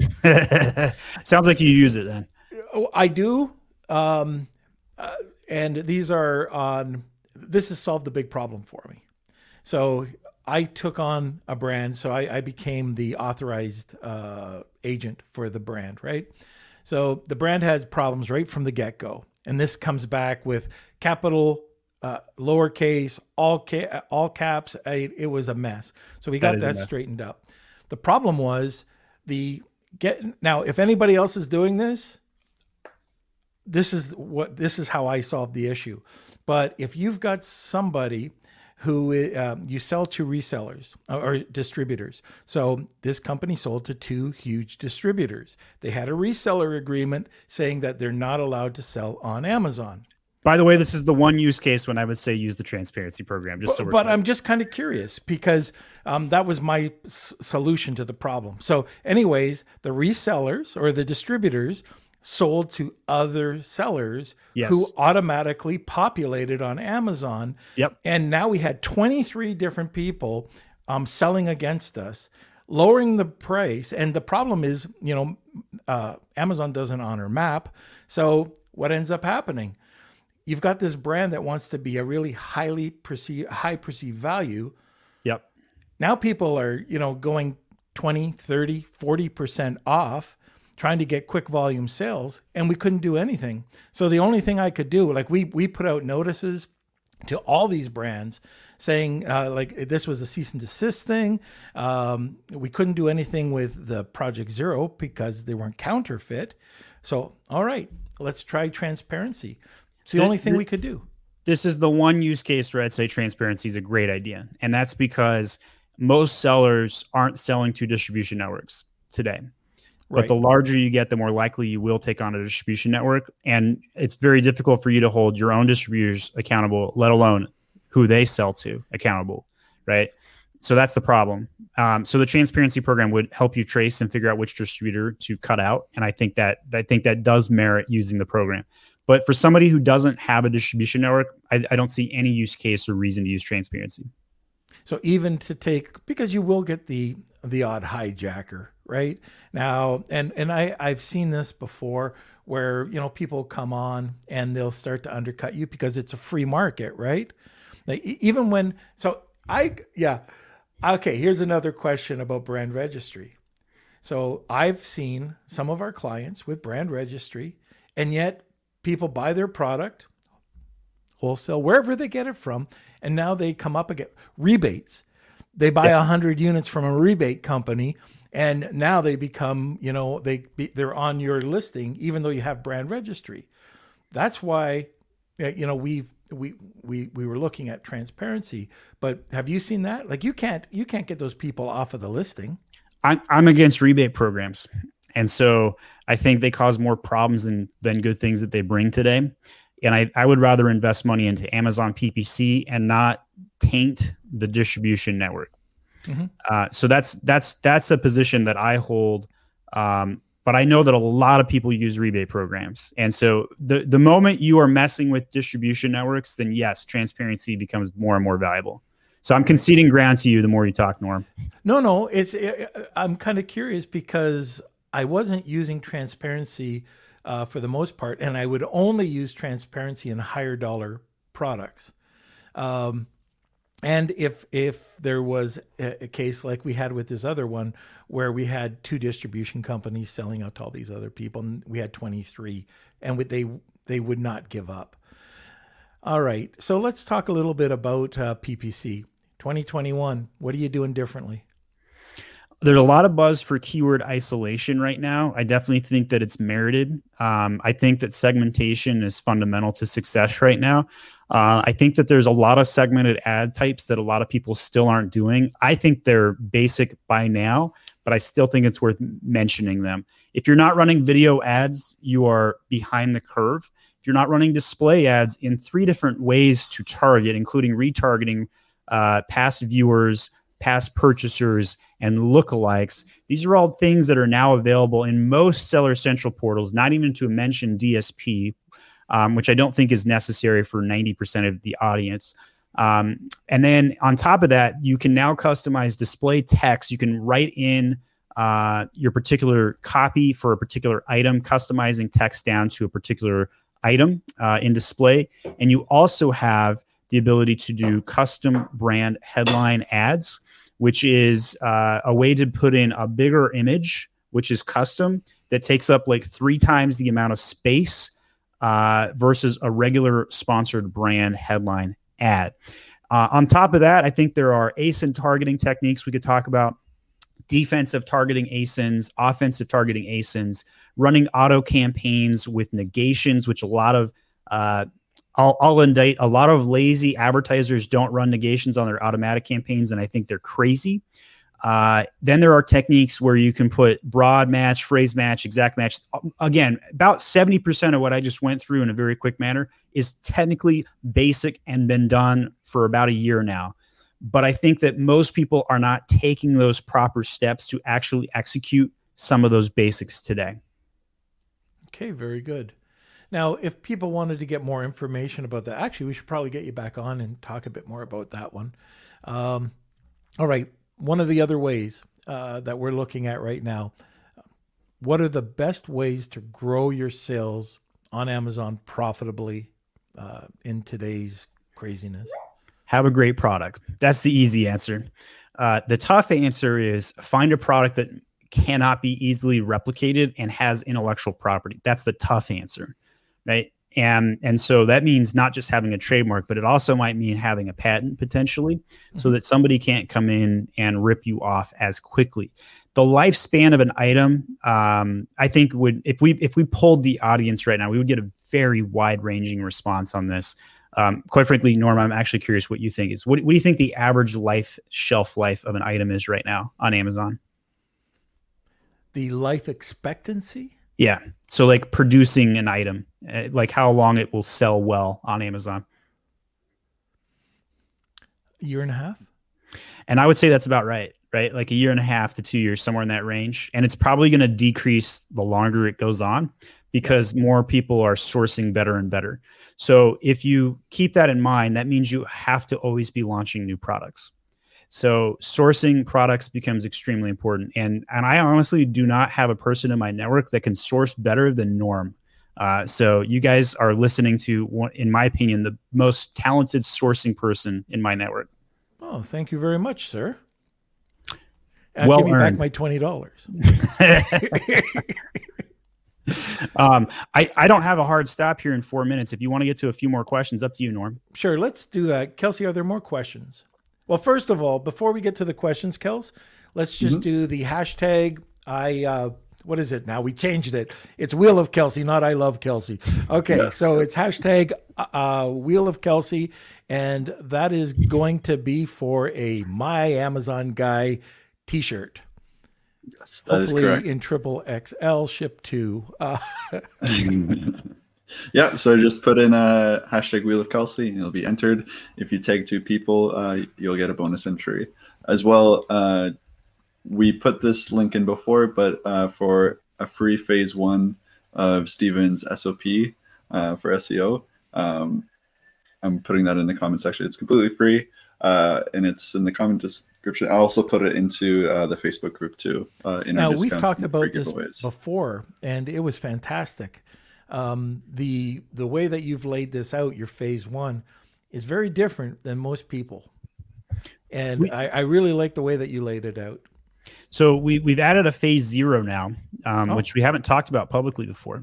Sounds like you use it then. Oh, I do, um, uh, and these are on. This has solved a big problem for me. So I took on a brand, so I, I became the authorized uh, agent for the brand, right? So the brand had problems right from the get-go. And this comes back with capital, uh, lowercase, all ca- all caps. I, it was a mess. So we That got is a that mess. straightened up. The problem was the get now, if anybody else is doing this, this is what this is how I solved the issue. But if you've got somebody who uh, you sell to resellers or distributors. So this company sold to two huge distributors. They had a reseller agreement saying that they're not allowed to sell on Amazon. By the way, this is the one use case when I would say use the transparency program. Just But, so we're but clear. I'm just kind of curious because um, that was my s- solution to the problem. So anyways, the resellers or the distributors sold to other sellers Yes. who automatically populated on Amazon. Yep. And now we had twenty-three different people um, selling against us, lowering the price. And the problem is, you know, uh, Amazon doesn't honor M A P. So what ends up happening? You've got this brand that wants to be a really highly perceived, high perceived value. Yep. Now people are, you know, going twenty, thirty, forty percent off, trying to get quick volume sales, and we couldn't do anything. So the only thing I could do, like we we put out notices to all these brands saying uh, like this was a cease and desist thing. Um, we couldn't do anything with the Project Zero because they weren't counterfeit. So, all right, let's try transparency. It's the The- only thing the- we could do. This is the one use case where I'd say transparency is a great idea. And that's because most sellers aren't selling to distribution networks today. But Right. the larger you get, the more likely you will take on a distribution network. And it's very difficult for you to hold your own distributors accountable, let alone who they sell to accountable, right? So that's the problem. Um, so the transparency program would help you trace and figure out which distributor to cut out. And I think that I think that does merit using the program. But for somebody who doesn't have a distribution network, I, I don't see any use case or reason to use transparency. So even to take, because you will get the the odd hijacker right? Now, and and I I've seen this before where, you know, people come on and they'll start to undercut you because it's a free market, right? Like e- even when so I yeah. Okay, here's another question about brand registry. So I've seen some of our clients with brand registry, and yet people buy their product wholesale, wherever they get it from, and now they come up again rebates. They buy a Yeah. hundred units from a rebate company, and now they become, you know, they be, they're on your listing, even though you have brand registry. That's why, uh, you know, we've we we we were looking at transparency, but have you seen that? Like you can't you can't get those people off of the listing. I'm I'm against rebate programs, and so I think they cause more problems than than good things that they bring today. And I I would rather invest money into Amazon P P C and not taint the distribution network. Mm-hmm. Uh, so that's that's that's a position that I hold. Um, but I know that a lot of people use rebate programs, and so the the moment you are messing with distribution networks, then yes, transparency becomes more and more valuable. So I'm conceding ground to you the more you talk, Norm. No, no, it's it, I'm kind of curious because I wasn't using transparency uh, for the most part, and I would only use transparency in higher dollar products. Um, and if if there was a, a case like we had with this other one, where we had two distribution companies selling out to all these other people, and we had twenty-three, and would- they they would not give up. All right, so let's talk a little bit about uh, P P C. twenty twenty-one, what are you doing differently? There's a lot of buzz for keyword isolation right now. I definitely think that it's merited. Um, I think that segmentation is fundamental to success right now. Uh, I think that there's a lot of segmented ad types that a lot of people still aren't doing. I think they're basic by now, but I still think it's worth mentioning them. If you're not running video ads, you are behind the curve. If you're not running display ads in three different ways to target, including retargeting uh, past viewers, past purchasers, and lookalikes, these are all things that are now available in most Seller Central portals, not even to mention D S P, um, which I don't think is necessary for ninety percent of the audience. Um, and then on top of that, you can now customize display text. You can write in uh, your particular copy for a particular item, customizing text down to a particular item uh, in display. And you also have the ability to do custom brand headline ads, which is uh, a way to put in a bigger image, which is custom, that takes up like three times the amount of space uh, versus a regular sponsored brand headline ad. Uh, on top of that, I think there are A S I N targeting techniques we could talk about. Defensive targeting A S I Ns, offensive targeting A S I Ns, running auto campaigns with negations, which a lot of uh, I'll, I'll indict a lot of lazy advertisers don't run negations on their automatic campaigns, and I think they're crazy. Uh, then there are techniques where you can put broad match, phrase match, exact match. Again, about seventy percent of what I just went through in a very quick manner is technically basic and been done for about a year now. But I think that most people are not taking those proper steps to actually execute some of those basics today. Okay, very good. Now, if people wanted to get more information about that, actually, we should probably get you back on and talk a bit more about that one. Um, all right. One of the other ways uh, that we're looking at right now, what are the best ways to grow your sales on Amazon profitably uh, in today's craziness? Have a great product. That's the easy answer. Uh, the tough answer is find a product that cannot be easily replicated and has intellectual property. That's the tough answer, right? And and so that means not just having a trademark, but it also might mean having a patent potentially, mm-hmm. so that somebody can't come in and rip you off as quickly. The lifespan of an item, um, I think would if we if we polled the audience right now, we would get a very wide ranging response on this. Um, quite frankly, Norm, I'm actually curious what you think is. What, what do you think the average life shelf life of an item is right now on Amazon? The life expectancy? Yeah. So like producing an item, uh, like how long it will sell well on Amazon. A year and a half? And I would say that's about right, right? Like a year and a half to two years, somewhere in that range. And it's probably going to decrease the longer it goes on because more people are sourcing better and better. So if you keep that in mind, that means you have to always be launching new products. So sourcing products becomes extremely important. And, and I honestly do not have a person in my network that can source better than Norm. Uh, so you guys are listening to, one, in my opinion, the most talented sourcing person in my network. Oh, thank you very much, sir. Uh, Well give me earned. back my twenty dollars. um, I, I don't have a hard stop here in four minutes. If you want to get to a few more questions, up to you, Norm. Sure, let's do that. Kelsey, are there more questions? Well, first of all, before we get to the questions, Kels, let's just mm-hmm. do the hashtag. I, uh, what is it now? We changed it. It's Wheel of Kelsey, not I Love Kelsey. Okay, yeah. So it's hashtag uh, Wheel of Kelsey, and that is going to be for a My Amazon Guy t-shirt. Yes, that hopefully is correct. In triple X L, ship to. Uh, yeah, so just put in a hashtag Wheel of Kelsey and it'll be entered. If you tag two people, uh, you'll get a bonus entry. As well, uh, we put this link in before, but uh, for a free phase one of Steven's S O P uh, for S E O, um, I'm putting that in the comment section. It's completely free, uh, and it's in the comment description. I also put it into uh, the Facebook group too. Uh, in now our we've talked about this giveaways. before, and it was fantastic. Um, the the way that you've laid this out, your phase one, is very different than most people, and we, I, I really like the way that you laid it out. So we we've added a phase zero now, um, oh. which we haven't talked about publicly before.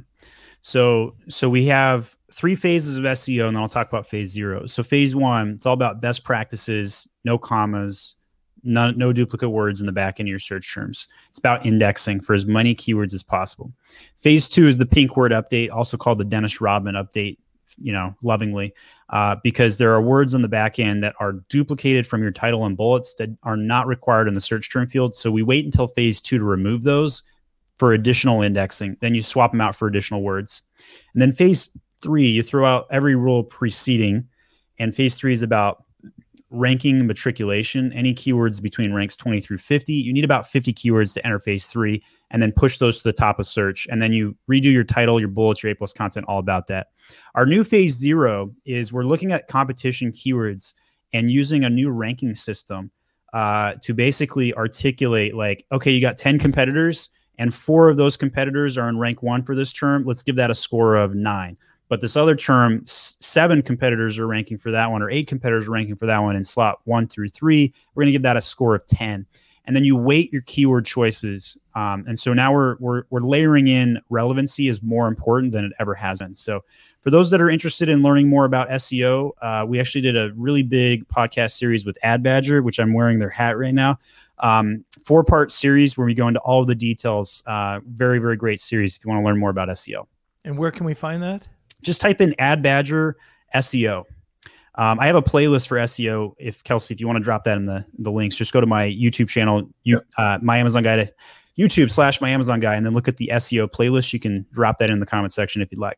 So so we have three phases of S E O, and then I'll talk about phase zero. So phase one, it's all about best practices, no commas. No, no duplicate words in the back end of your search terms. It's about indexing for as many keywords as possible. Phase two is the pink word update, also called the Dennis Rodman update, you know, lovingly, uh, because there are words on the back end that are duplicated from your title and bullets that are not required in the search term field. So we wait until phase two to remove those for additional indexing. Then you swap them out for additional words. And then phase three, you throw out every rule preceding. And phase three is about ranking and matriculation, any keywords between ranks twenty through fifty. You need about fifty keywords to enter phase three, and then push those to the top of search. And then you redo your title, your bullets, your A plus content, all about that. Our new phase zero is we're looking at competition keywords and using a new ranking system uh, to basically articulate like, okay, you got ten competitors and four of those competitors are in rank one for this term. Let's give that a score of nine. But this other term, seven competitors are ranking for that one, or eight competitors are ranking for that one in slot one through three. We're going to give that a score of ten. And then you weight your keyword choices. Um, and so now we're, we're, we're layering in relevancy is more important than it ever has been. So for those that are interested in learning more about S E O, uh, we actually did a really big podcast series with Ad Badger, which I'm wearing their hat right now. Um, four part series where we go into all of the details. Uh, very, very great series if you want to learn more about S E O. And where can we find that? Just type in Ad Badger S E O. Um, I have a playlist for S E O. If Kelsey, if you want to drop that in the the links, just go to my YouTube channel, you, yep. uh, My Amazon Guy, to YouTube slash My Amazon Guy, and then look at the S E O playlist. You can drop that in the comment section if you'd like.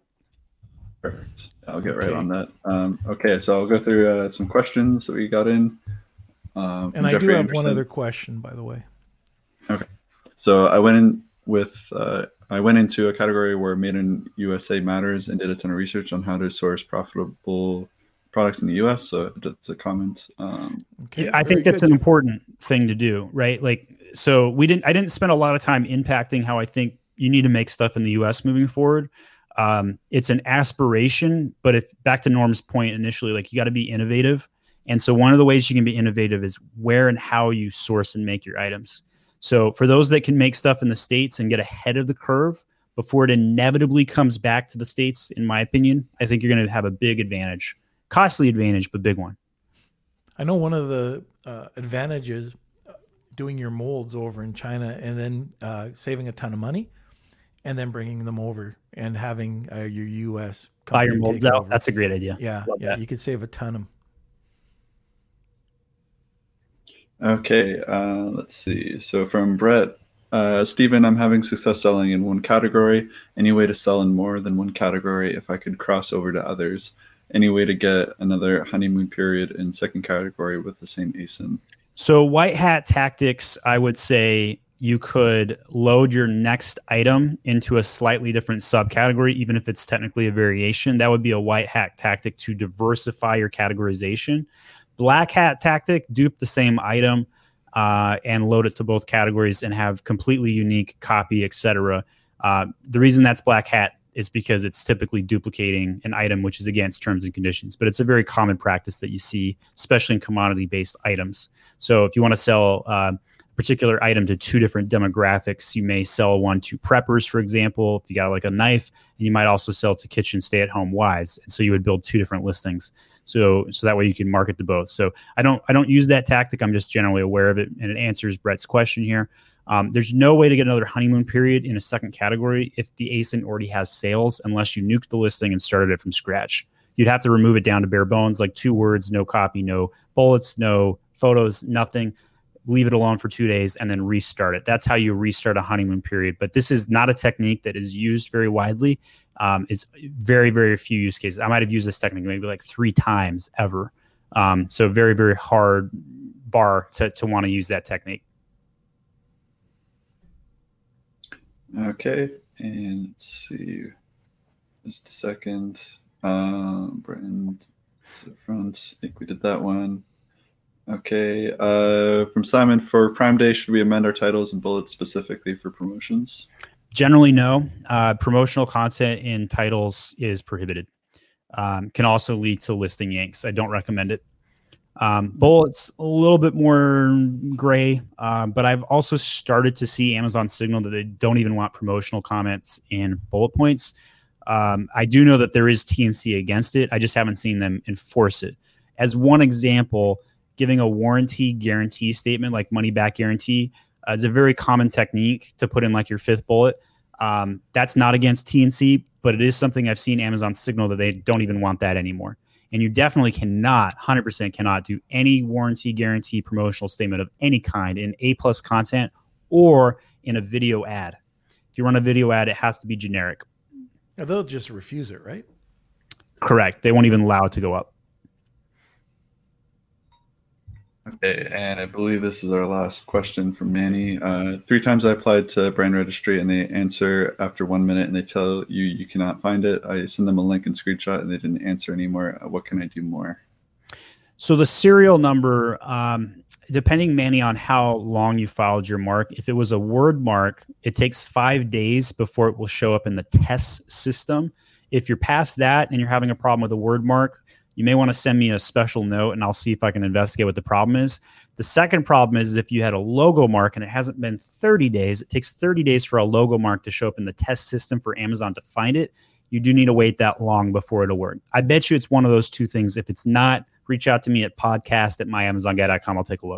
Perfect. I'll get right okay. on that. Um, okay, so I'll go through uh, some questions that we got in. Um, and I Jeffrey do have Anderson. One other question, by the way. Okay, so I went in with. Uh, I went into a category where Made in U S A matters and did a ton of research on how to source profitable products in the U S. So that's a comment. Um, okay, I think that's good. An important thing to do, right? Like, so we didn't, I didn't spend a lot of time impacting how I think you need to make stuff in the U S moving forward. Um, it's an aspiration, but if back to Norm's point initially, like you got to be innovative. And so one of the ways you can be innovative is where and how you source and make your items. So for those that can make stuff in the States and get ahead of the curve before it inevitably comes back to the States, in my opinion, I think you're going to have a big advantage. Costly advantage, but big one. I know one of the uh, advantages doing your molds over in China and then uh, saving a ton of money and then bringing them over and having uh, your U S buy your molds out. Over. That's a great idea. Yeah, Love yeah, that. You could save a ton of. Okay, uh, let's see. So from Brett, uh, Stephen, I'm having success selling in one category. Any way to sell in more than one category if I could cross over to others? Any way to get another honeymoon period in second category with the same A S I N? So white hat tactics, I would say you could load your next item into a slightly different subcategory, even if it's technically a variation. That would be a white hat tactic to diversify your categorization. Black hat tactic, dupe the same item uh, and load it to both categories and have completely unique copy, et cetera. Uh, the reason that's black hat is because it's typically duplicating an item, which is against terms and conditions. But it's a very common practice that you see, especially in commodity-based items. So if you want to sell uh, a particular item to two different demographics, you may sell one to preppers, for example, if you got like a knife, and you might also sell to kitchen stay-at-home wives. And so you would build two different listings. So so that way you can market to both. So I don't I don't use that tactic. I'm just generally aware of it, and it answers Brett's question here. Um, there's no way to get another honeymoon period in a second category if the A S I N already has sales, unless you nuked the listing and started it from scratch. You'd have to remove it down to bare bones, like two words, no copy, no bullets, no photos, nothing. Leave it alone for two days and then restart it. That's how you restart a honeymoon period. But this is not a technique that is used very widely. Um, it's very, very few use cases. I might have used this technique maybe like three times ever. Um, so very, very hard bar to, to want to use that technique. Okay, and let's see, just a second. Um, brand front, I think we did that one. Okay, uh, from Simon, for Prime Day, should we amend our titles and bullets specifically for promotions? Generally, no. Uh, promotional content in titles is prohibited. Um, can also lead to listing yanks. I don't recommend it. Um, bullets, a little bit more gray, uh, but I've also started to see Amazon signal that they don't even want promotional comments in bullet points. Um, I do know that there is T N C against it. I just haven't seen them enforce it. As one example, giving a warranty guarantee statement like money back guarantee uh, is a very common technique to put in like your fifth bullet. Um, that's not against T N C, but it is something I've seen Amazon signal that they don't even want that anymore. And you definitely cannot, one hundred percent cannot do any warranty guarantee promotional statement of any kind in A-plus content or in a video ad. If you run a video ad, it has to be generic. Yeah, they'll just refuse it, right? Correct. They won't even allow it to go up. Okay, and I believe this is our last question from Manny. Uh, three times I applied to brand registry and they answer after one minute and they tell you you cannot find it. I send them a link and screenshot and they didn't answer anymore. Uh, what can I do more? So the serial number, um, depending, Manny, on how long you filed your mark, if it was a word mark, it takes five days before it will show up in the test system. If you're past that and you're having a problem with a word mark, you may want to send me a special note and I'll see if I can investigate what the problem is. The second problem is, is if you had a logo mark and it hasn't been thirty days, it takes thirty days for a logo mark to show up in the test system for Amazon to find it. You do need to wait that long before it'll work. I bet you it's one of those two things. If it's not, reach out to me at podcast at my amazon guy dot com. I'll take a look.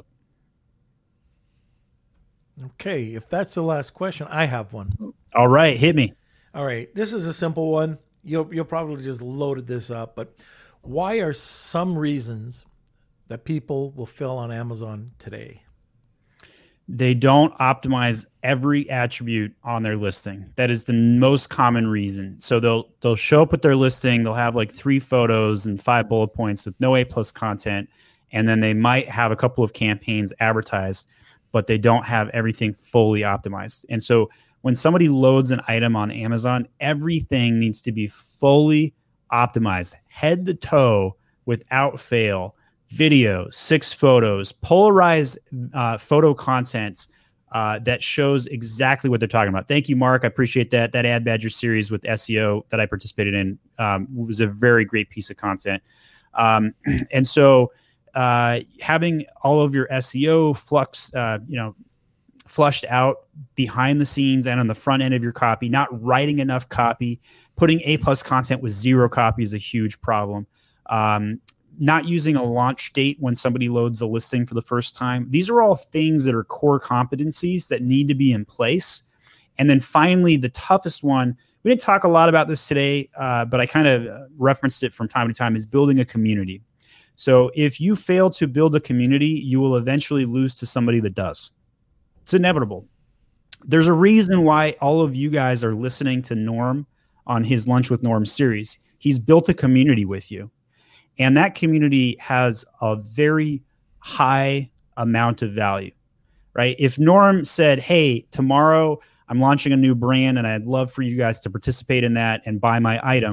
Okay, if that's the last question, I have one. All right, hit me. All right, this is a simple one. You'll you'll probably just loaded this up, but why are some reasons that people will fill on Amazon today? They don't optimize every attribute on their listing. That is the most common reason. So they'll they'll show up with their listing. They'll have like three photos and five bullet points with no A plus content, and then they might have a couple of campaigns advertised, but they don't have everything fully optimized. And so when somebody loads an item on Amazon, everything needs to be fully optimized, head to toe, without fail. Video, six photos, polarized uh, photo contents uh, that shows exactly what they're talking about. Thank you, Mark. I appreciate that. That Ad Badger series with S E O that I participated in um, was a very great piece of content. Um, and so uh, having all of your S E O flux, uh, you know, flushed out behind the scenes and on the front end of your copy, not writing enough copy, putting A plus content with zero copy is a huge problem. Um, not using a launch date when somebody loads a listing for the first time. These are all things that are core competencies that need to be in place. And then finally, the toughest one, we didn't talk a lot about this today, uh, but I kind of referenced it from time to time, is building a community. So if you fail to build a community, you will eventually lose to somebody that does. It's inevitable. There's a reason why all of you guys are listening to Norm on his Lunch with Norm series. He's built a community with you. And that community has a very high amount of value, right? If Norm said, hey, tomorrow I'm launching a new brand and I'd love for you guys to participate in that and buy my item,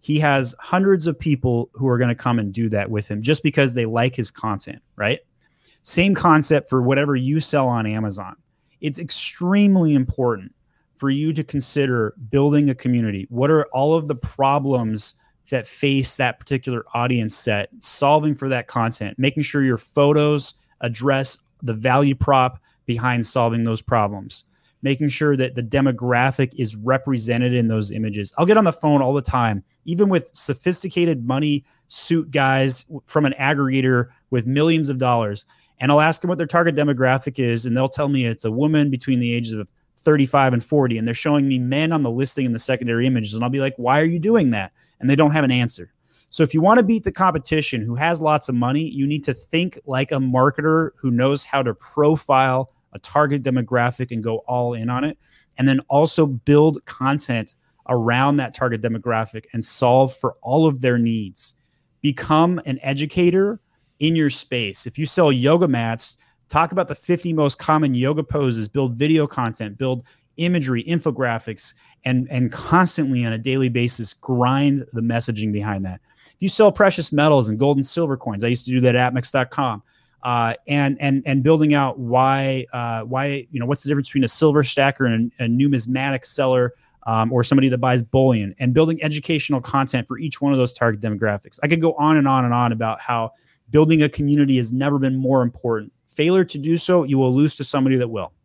he has hundreds of people who are going to come and do that with him just because they like his content, right? Same concept for whatever you sell on Amazon. It's extremely important for you to consider building a community. What are all of the problems that face that particular audience set, solving for that content, making sure your photos address the value prop behind solving those problems, making sure that the demographic is represented in those images. I'll get on the phone all the time, even with sophisticated money suit guys from an aggregator with millions of dollars, and I'll ask them what their target demographic is, and they'll tell me it's a woman between the ages of thirty-five and forty, and they're showing me men on the listing in the secondary images, and I'll be like, why are you doing that? And they don't have an answer. So if you want to beat the competition who has lots of money, you need to think like a marketer who knows how to profile a target demographic and go all in on it, and then also build content around that target demographic and solve for all of their needs. Become an educator in your space. If you sell yoga mats, talk about the fifty most common yoga poses, build video content, build imagery, infographics, and, and constantly on a daily basis, grind the messaging behind that. If you sell precious metals and gold and silver coins, I used to do that at Amex dot com. Uh, and and and building out why uh, why you know what's the difference between a silver stacker and a, a numismatic seller, um, or somebody that buys bullion, and building educational content for each one of those target demographics. I could go on and on and on about how building a community has never been more important. Failure to do so, you will lose to somebody that will.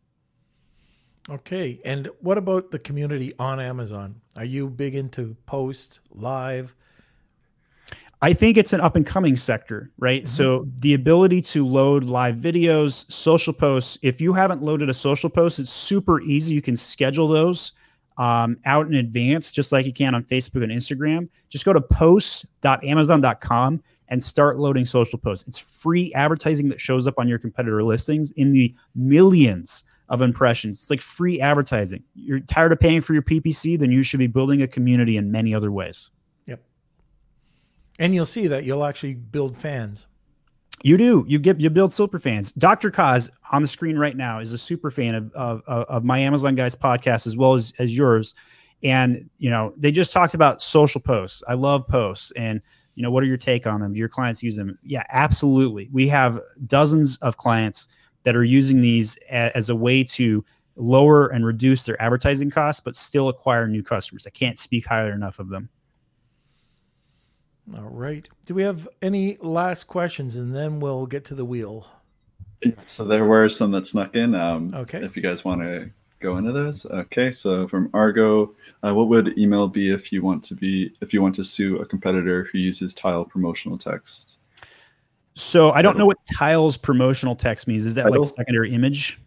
Okay, and what about the community on Amazon? Are you big into post, live? I think it's an up and coming sector, right? Mm-hmm. So the ability to load live videos, social posts, if you haven't loaded a social post, it's super easy. You can schedule those um, out in advance, just like you can on Facebook and Instagram. Just go to posts dot amazon dot com and start loading social posts. It's free advertising that shows up on your competitor listings in the millions of impressions. It's like free advertising. You're tired of paying for your P P C, then you should be building a community in many other ways. And you'll see that you'll actually build fans. You do. You get you build super fans. Doctor Kaz on the screen right now is a super fan of of, of my Amazon Guys podcast as well as, as yours. And you know, they just talked about social posts. I love posts. And you know, what are your take on them? Do your clients use them? Yeah, absolutely. We have dozens of clients that are using these a, as a way to lower and reduce their advertising costs, but still acquire new customers. I can't speak highly enough of them. All right. Do we have any last questions? And then we'll get to the wheel. So there were some that snuck in. Um, okay. If you guys want to go into those. Okay. So from Argo, uh, what would email be if you want to be if you want to sue a competitor who uses tile promotional text? So I don't know what tiles promotional text means. Is that Title? Like secondary image?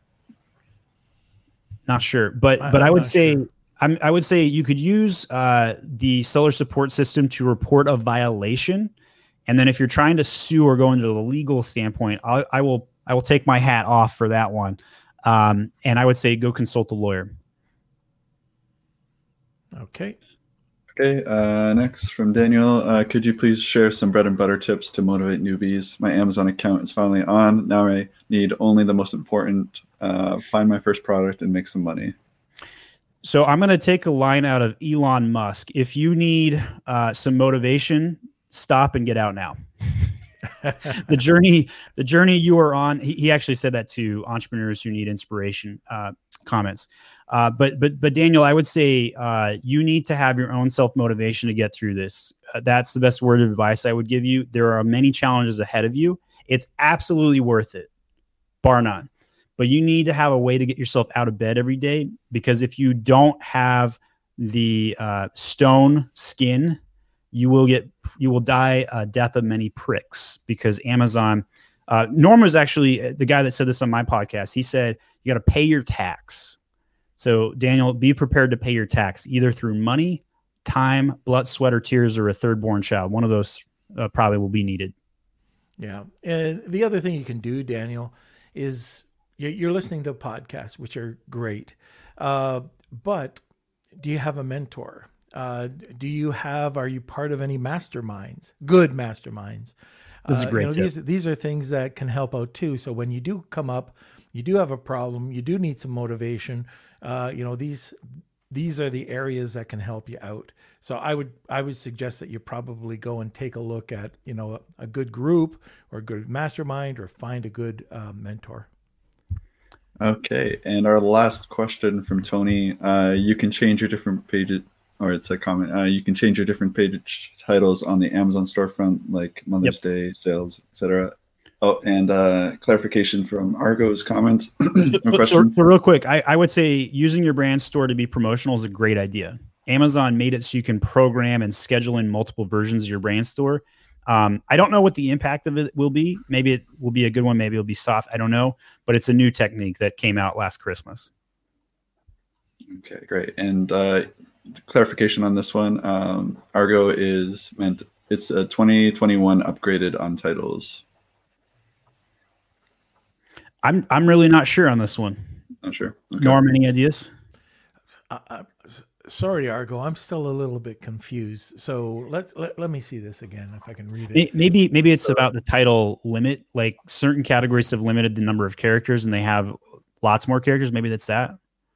Not sure, but I, but I'm I would not say. Sure. I'm, I would say you could use uh, the seller support system to report a violation, and then if you're trying to sue or go into the legal standpoint, I, I will I will take my hat off for that one, um, and I would say go consult a lawyer. Okay. Okay. Uh, next from Daniel, uh, could you please share some bread and butter tips to motivate newbies? My Amazon account is finally on. Now I need only the most important. Uh, find my first product and make some money. So I'm going to take a line out of Elon Musk. If you need uh, some motivation, stop and get out now. the journey, the journey you are on. He, he actually said that to entrepreneurs who need inspiration. Uh, comments, uh, but but but Daniel, I would say uh, you need to have your own self motivation to get through this. Uh, that's the best word of advice I would give you. There are many challenges ahead of you. It's absolutely worth it, bar none. But you need to have a way to get yourself out of bed every day, because if you don't have the uh, stone skin, you will get you will die a death of many pricks. Because Amazon, uh, Norm was actually the guy that said this on my podcast. He said you got to pay your tax. So Daniel, be prepared to pay your tax either through money, time, blood, sweat, or tears, or a third born child. One of those uh, probably will be needed. Yeah, and the other thing you can do, Daniel, is you're listening to podcasts, which are great. Uh, but do you have a mentor? Uh, do you have, are you part of any masterminds, good masterminds? This is a great uh, you know, tip. these, these are things that can help out too. So when you do come up, you do have a problem, you do need some motivation. Uh, you know, these, these are the areas that can help you out. So I would I would suggest that you probably go and take a look at, you know, a, a good group or a good mastermind, or find a good uh, mentor. Okay, and our last question from Tony. Uh, you can change your different pages, or it's a comment. Uh, you can change your different page titles on the Amazon storefront, like Mother's yep. Day, sales, et cetera. Oh, and uh, clarification from Argo's comments. so, so, so real quick, I, I would say using your brand store to be promotional is a great idea. Amazon made it so you can program and schedule in multiple versions of your brand store. Um, I don't know what the impact of it will be. Maybe it will be a good one. Maybe it'll be soft. I don't know. But it's a new technique that came out last Christmas. Okay, great. And uh, clarification on this one. Um, Argo is meant, it's a twenty twenty-one upgraded on titles. I'm I'm really not sure on this one. Not sure. Okay. Norm, any ideas? Uh, uh, sorry, Argo, I'm still a little bit confused. So let's let, let me see this again if I can read it. Maybe maybe it's about the title limit. Like certain categories have limited the number of characters, and they have lots more characters. Maybe that's that.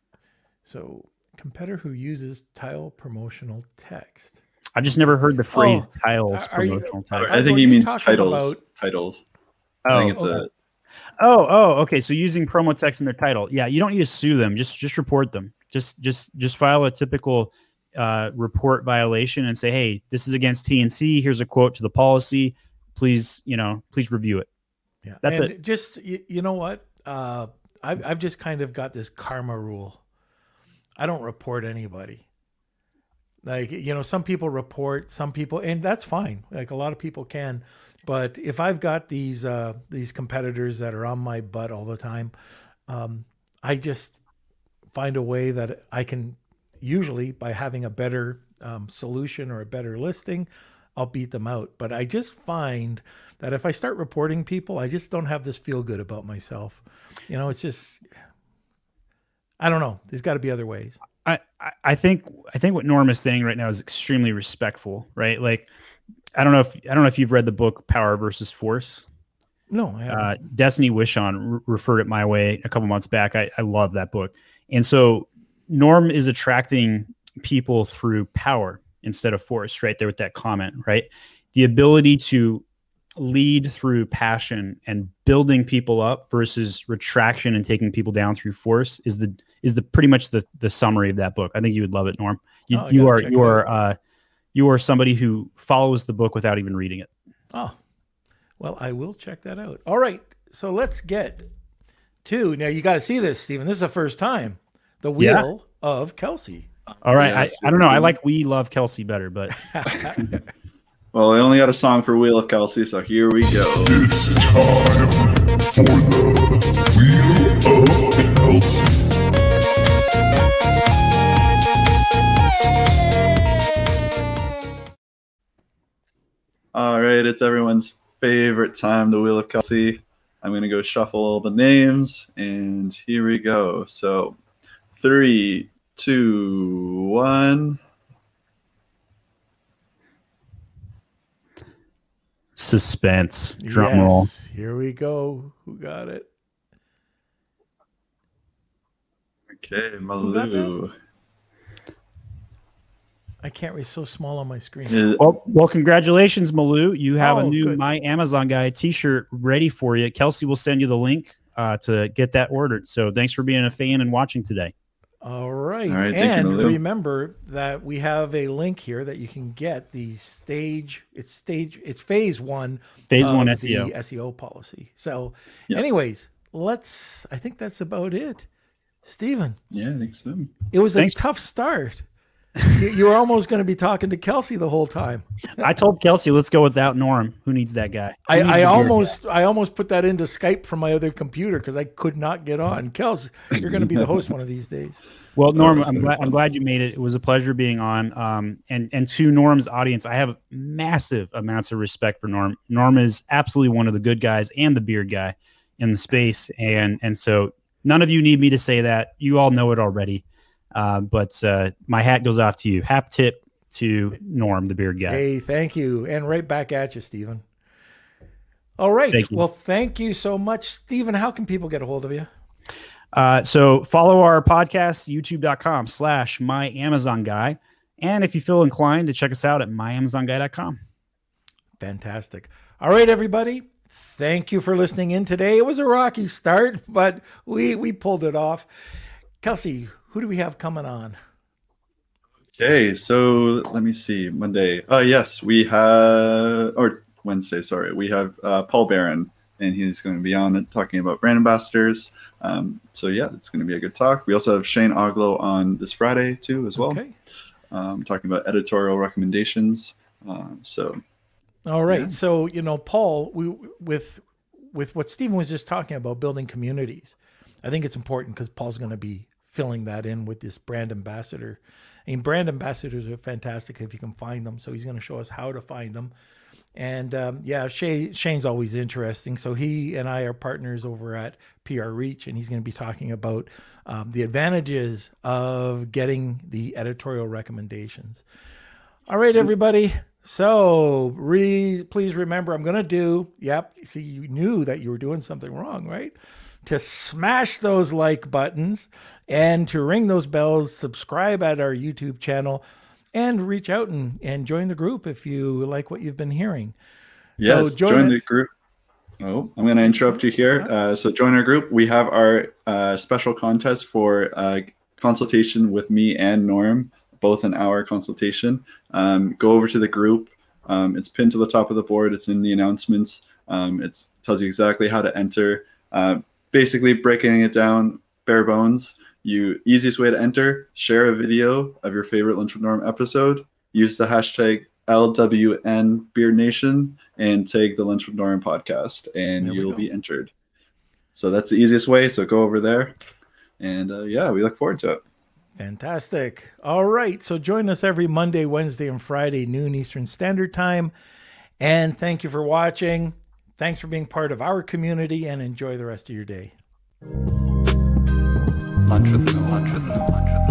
So competitor who uses tile promotional text. I've just never heard the phrase oh, tiles are you, promotional text. I think he means titles. About... Titles. Oh, I think it's okay. a. Oh, oh, okay. So using promo text in their title. Yeah, you don't need to sue them. Just just report them. Just just just file a typical uh, report violation and say, hey, this is against T N C. Here's a quote to the policy. Please, you know, please review it. Yeah, that's and it. Just you, you know what? Uh, I've I've just kind of got this karma rule. I don't report anybody. Like, you know, some people report, some people, and that's fine. Like a lot of people can. But if I've got these uh, these competitors that are on my butt all the time, um, I just find a way that I can, usually by having a better um, solution or a better listing, I'll beat them out. But I just find that if I start reporting people, I just don't have this feel good about myself. You know, it's just, I don't know. There's got to be other ways. I, I think I think what Norm is saying right now is extremely respectful, right? Like, I don't know if I don't know if you've read the book Power versus Force. No, I haven't. Uh, Destiny Wishon re- referred it my way a couple months back. I, I love that book. And so Norm is attracting people through power instead of force, right there with that comment, right? The ability to lead through passion and building people up versus retraction and taking people down through force is the is the pretty much the the summary of that book. I think you would love it, Norm. You, oh, you are you are uh, you are somebody who follows the book without even reading it. Oh, well, I will check that out. All right, so let's get to now. You got to see this, Stephen. This is the first time. The Wheel yeah. of Kelsey. All right, I, I don't know. I like We Love Kelsey better, but. Well, I only got a song for Wheel of Kelsey, so here we go. It's time for the Wheel of Kelsey. All right, it's everyone's favorite time, the Wheel of Kelsey. I'm going to go shuffle all the names, and here we go. So, three, two, one. Suspense. Drum yes, roll. Here we go. Who got it? Okay, Malou. I can't read, so small on my screen. Is, well, well, congratulations, Malou. You have oh, a new good. My Amazon Guy t-shirt ready for you. Kelsey will send you the link uh, to get that ordered. So thanks for being a fan and watching today. All right. All right, and you, remember that we have a link here that you can get the stage. It's stage. It's phase one. Phase one S E O. S E O policy. So yep. anyways, let's, I think that's about it. Stephen. Yeah, I think so. It was Thanks. a tough start. you, you were almost going to be talking to Kelsey the whole time. I told Kelsey, let's go without Norm. Who needs that guy? I, I almost I almost put that into Skype from my other computer because I could not get on. Kelsey, you're going to be the host one of these days. Well, Norm, I'm glad, I'm glad you made it. It was a pleasure being on. Um, and, and to Norm's audience, I have massive amounts of respect for Norm. Norm is absolutely one of the good guys and the beard guy in the space. And, and so none of you need me to say that. You all know it already. Uh, but uh, my hat goes off to you. Hap tip to Norm, the beard guy. Hey, thank you. And right back at you, Stephen. All right. Thank well, thank you so much. Stephen, how can people get a hold of you? Uh, so follow our podcast, youtube.com slash my Amazon guy. And if you feel inclined to check us out at my amazon guy dot com. Fantastic. All right, everybody. Thank you for listening in today. It was a rocky start, but we, we pulled it off. Kelsey, who do we have coming on? Okay, so let me see. Monday. Uh, yes, we have, or Wednesday, sorry. We have uh, Paul Barron, and he's going to be on it talking about brand ambassadors. Um, so, yeah, it's going to be a good talk. We also have Shane Oglow on this Friday, too, as well. Okay. Um, talking about editorial recommendations. Um, so, all right. Yeah. So, you know, Paul, we with with what Stephen was just talking about, building communities, I think it's important because Paul's going to be filling that in with this brand ambassador. I mean, brand ambassadors are fantastic if you can find them. So he's going to show us how to find them. And um, yeah, Shay, Shane's always interesting. So he and I are partners over at P R Reach, and he's going to be talking about um, the advantages of getting the editorial recommendations. All right, everybody. So re, please remember, I'm going to do, yep, see, you knew that you were doing something wrong, right? To smash those like buttons and to ring those bells, subscribe at our YouTube channel, and reach out and, and join the group if you like what you've been hearing. Yes, so join, join the group. Oh, I'm going to interrupt you here. Uh, so join our group. We have our uh, special contest for uh, consultation with me and Norm, both an hour consultation. Um, go over to the group. Um, it's pinned to the top of the board. It's in the announcements. Um, it tells you exactly how to enter. Uh, basically, breaking it down, bare bones. You easiest way to enter: share a video of your favorite Lunch with Norm episode. Use the hashtag L W N Beard Nation and tag the Lunch with Norm podcast, and you'll be entered. So that's the easiest way. So go over there, and uh, yeah, we look forward to it. Fantastic. All right. So join us every Monday, Wednesday, and Friday, noon Eastern Standard Time. And thank you for watching. Thanks for being part of our community, and enjoy the rest of your day. Lunch with Norm. Lunch with Norm. Lunch with Norm.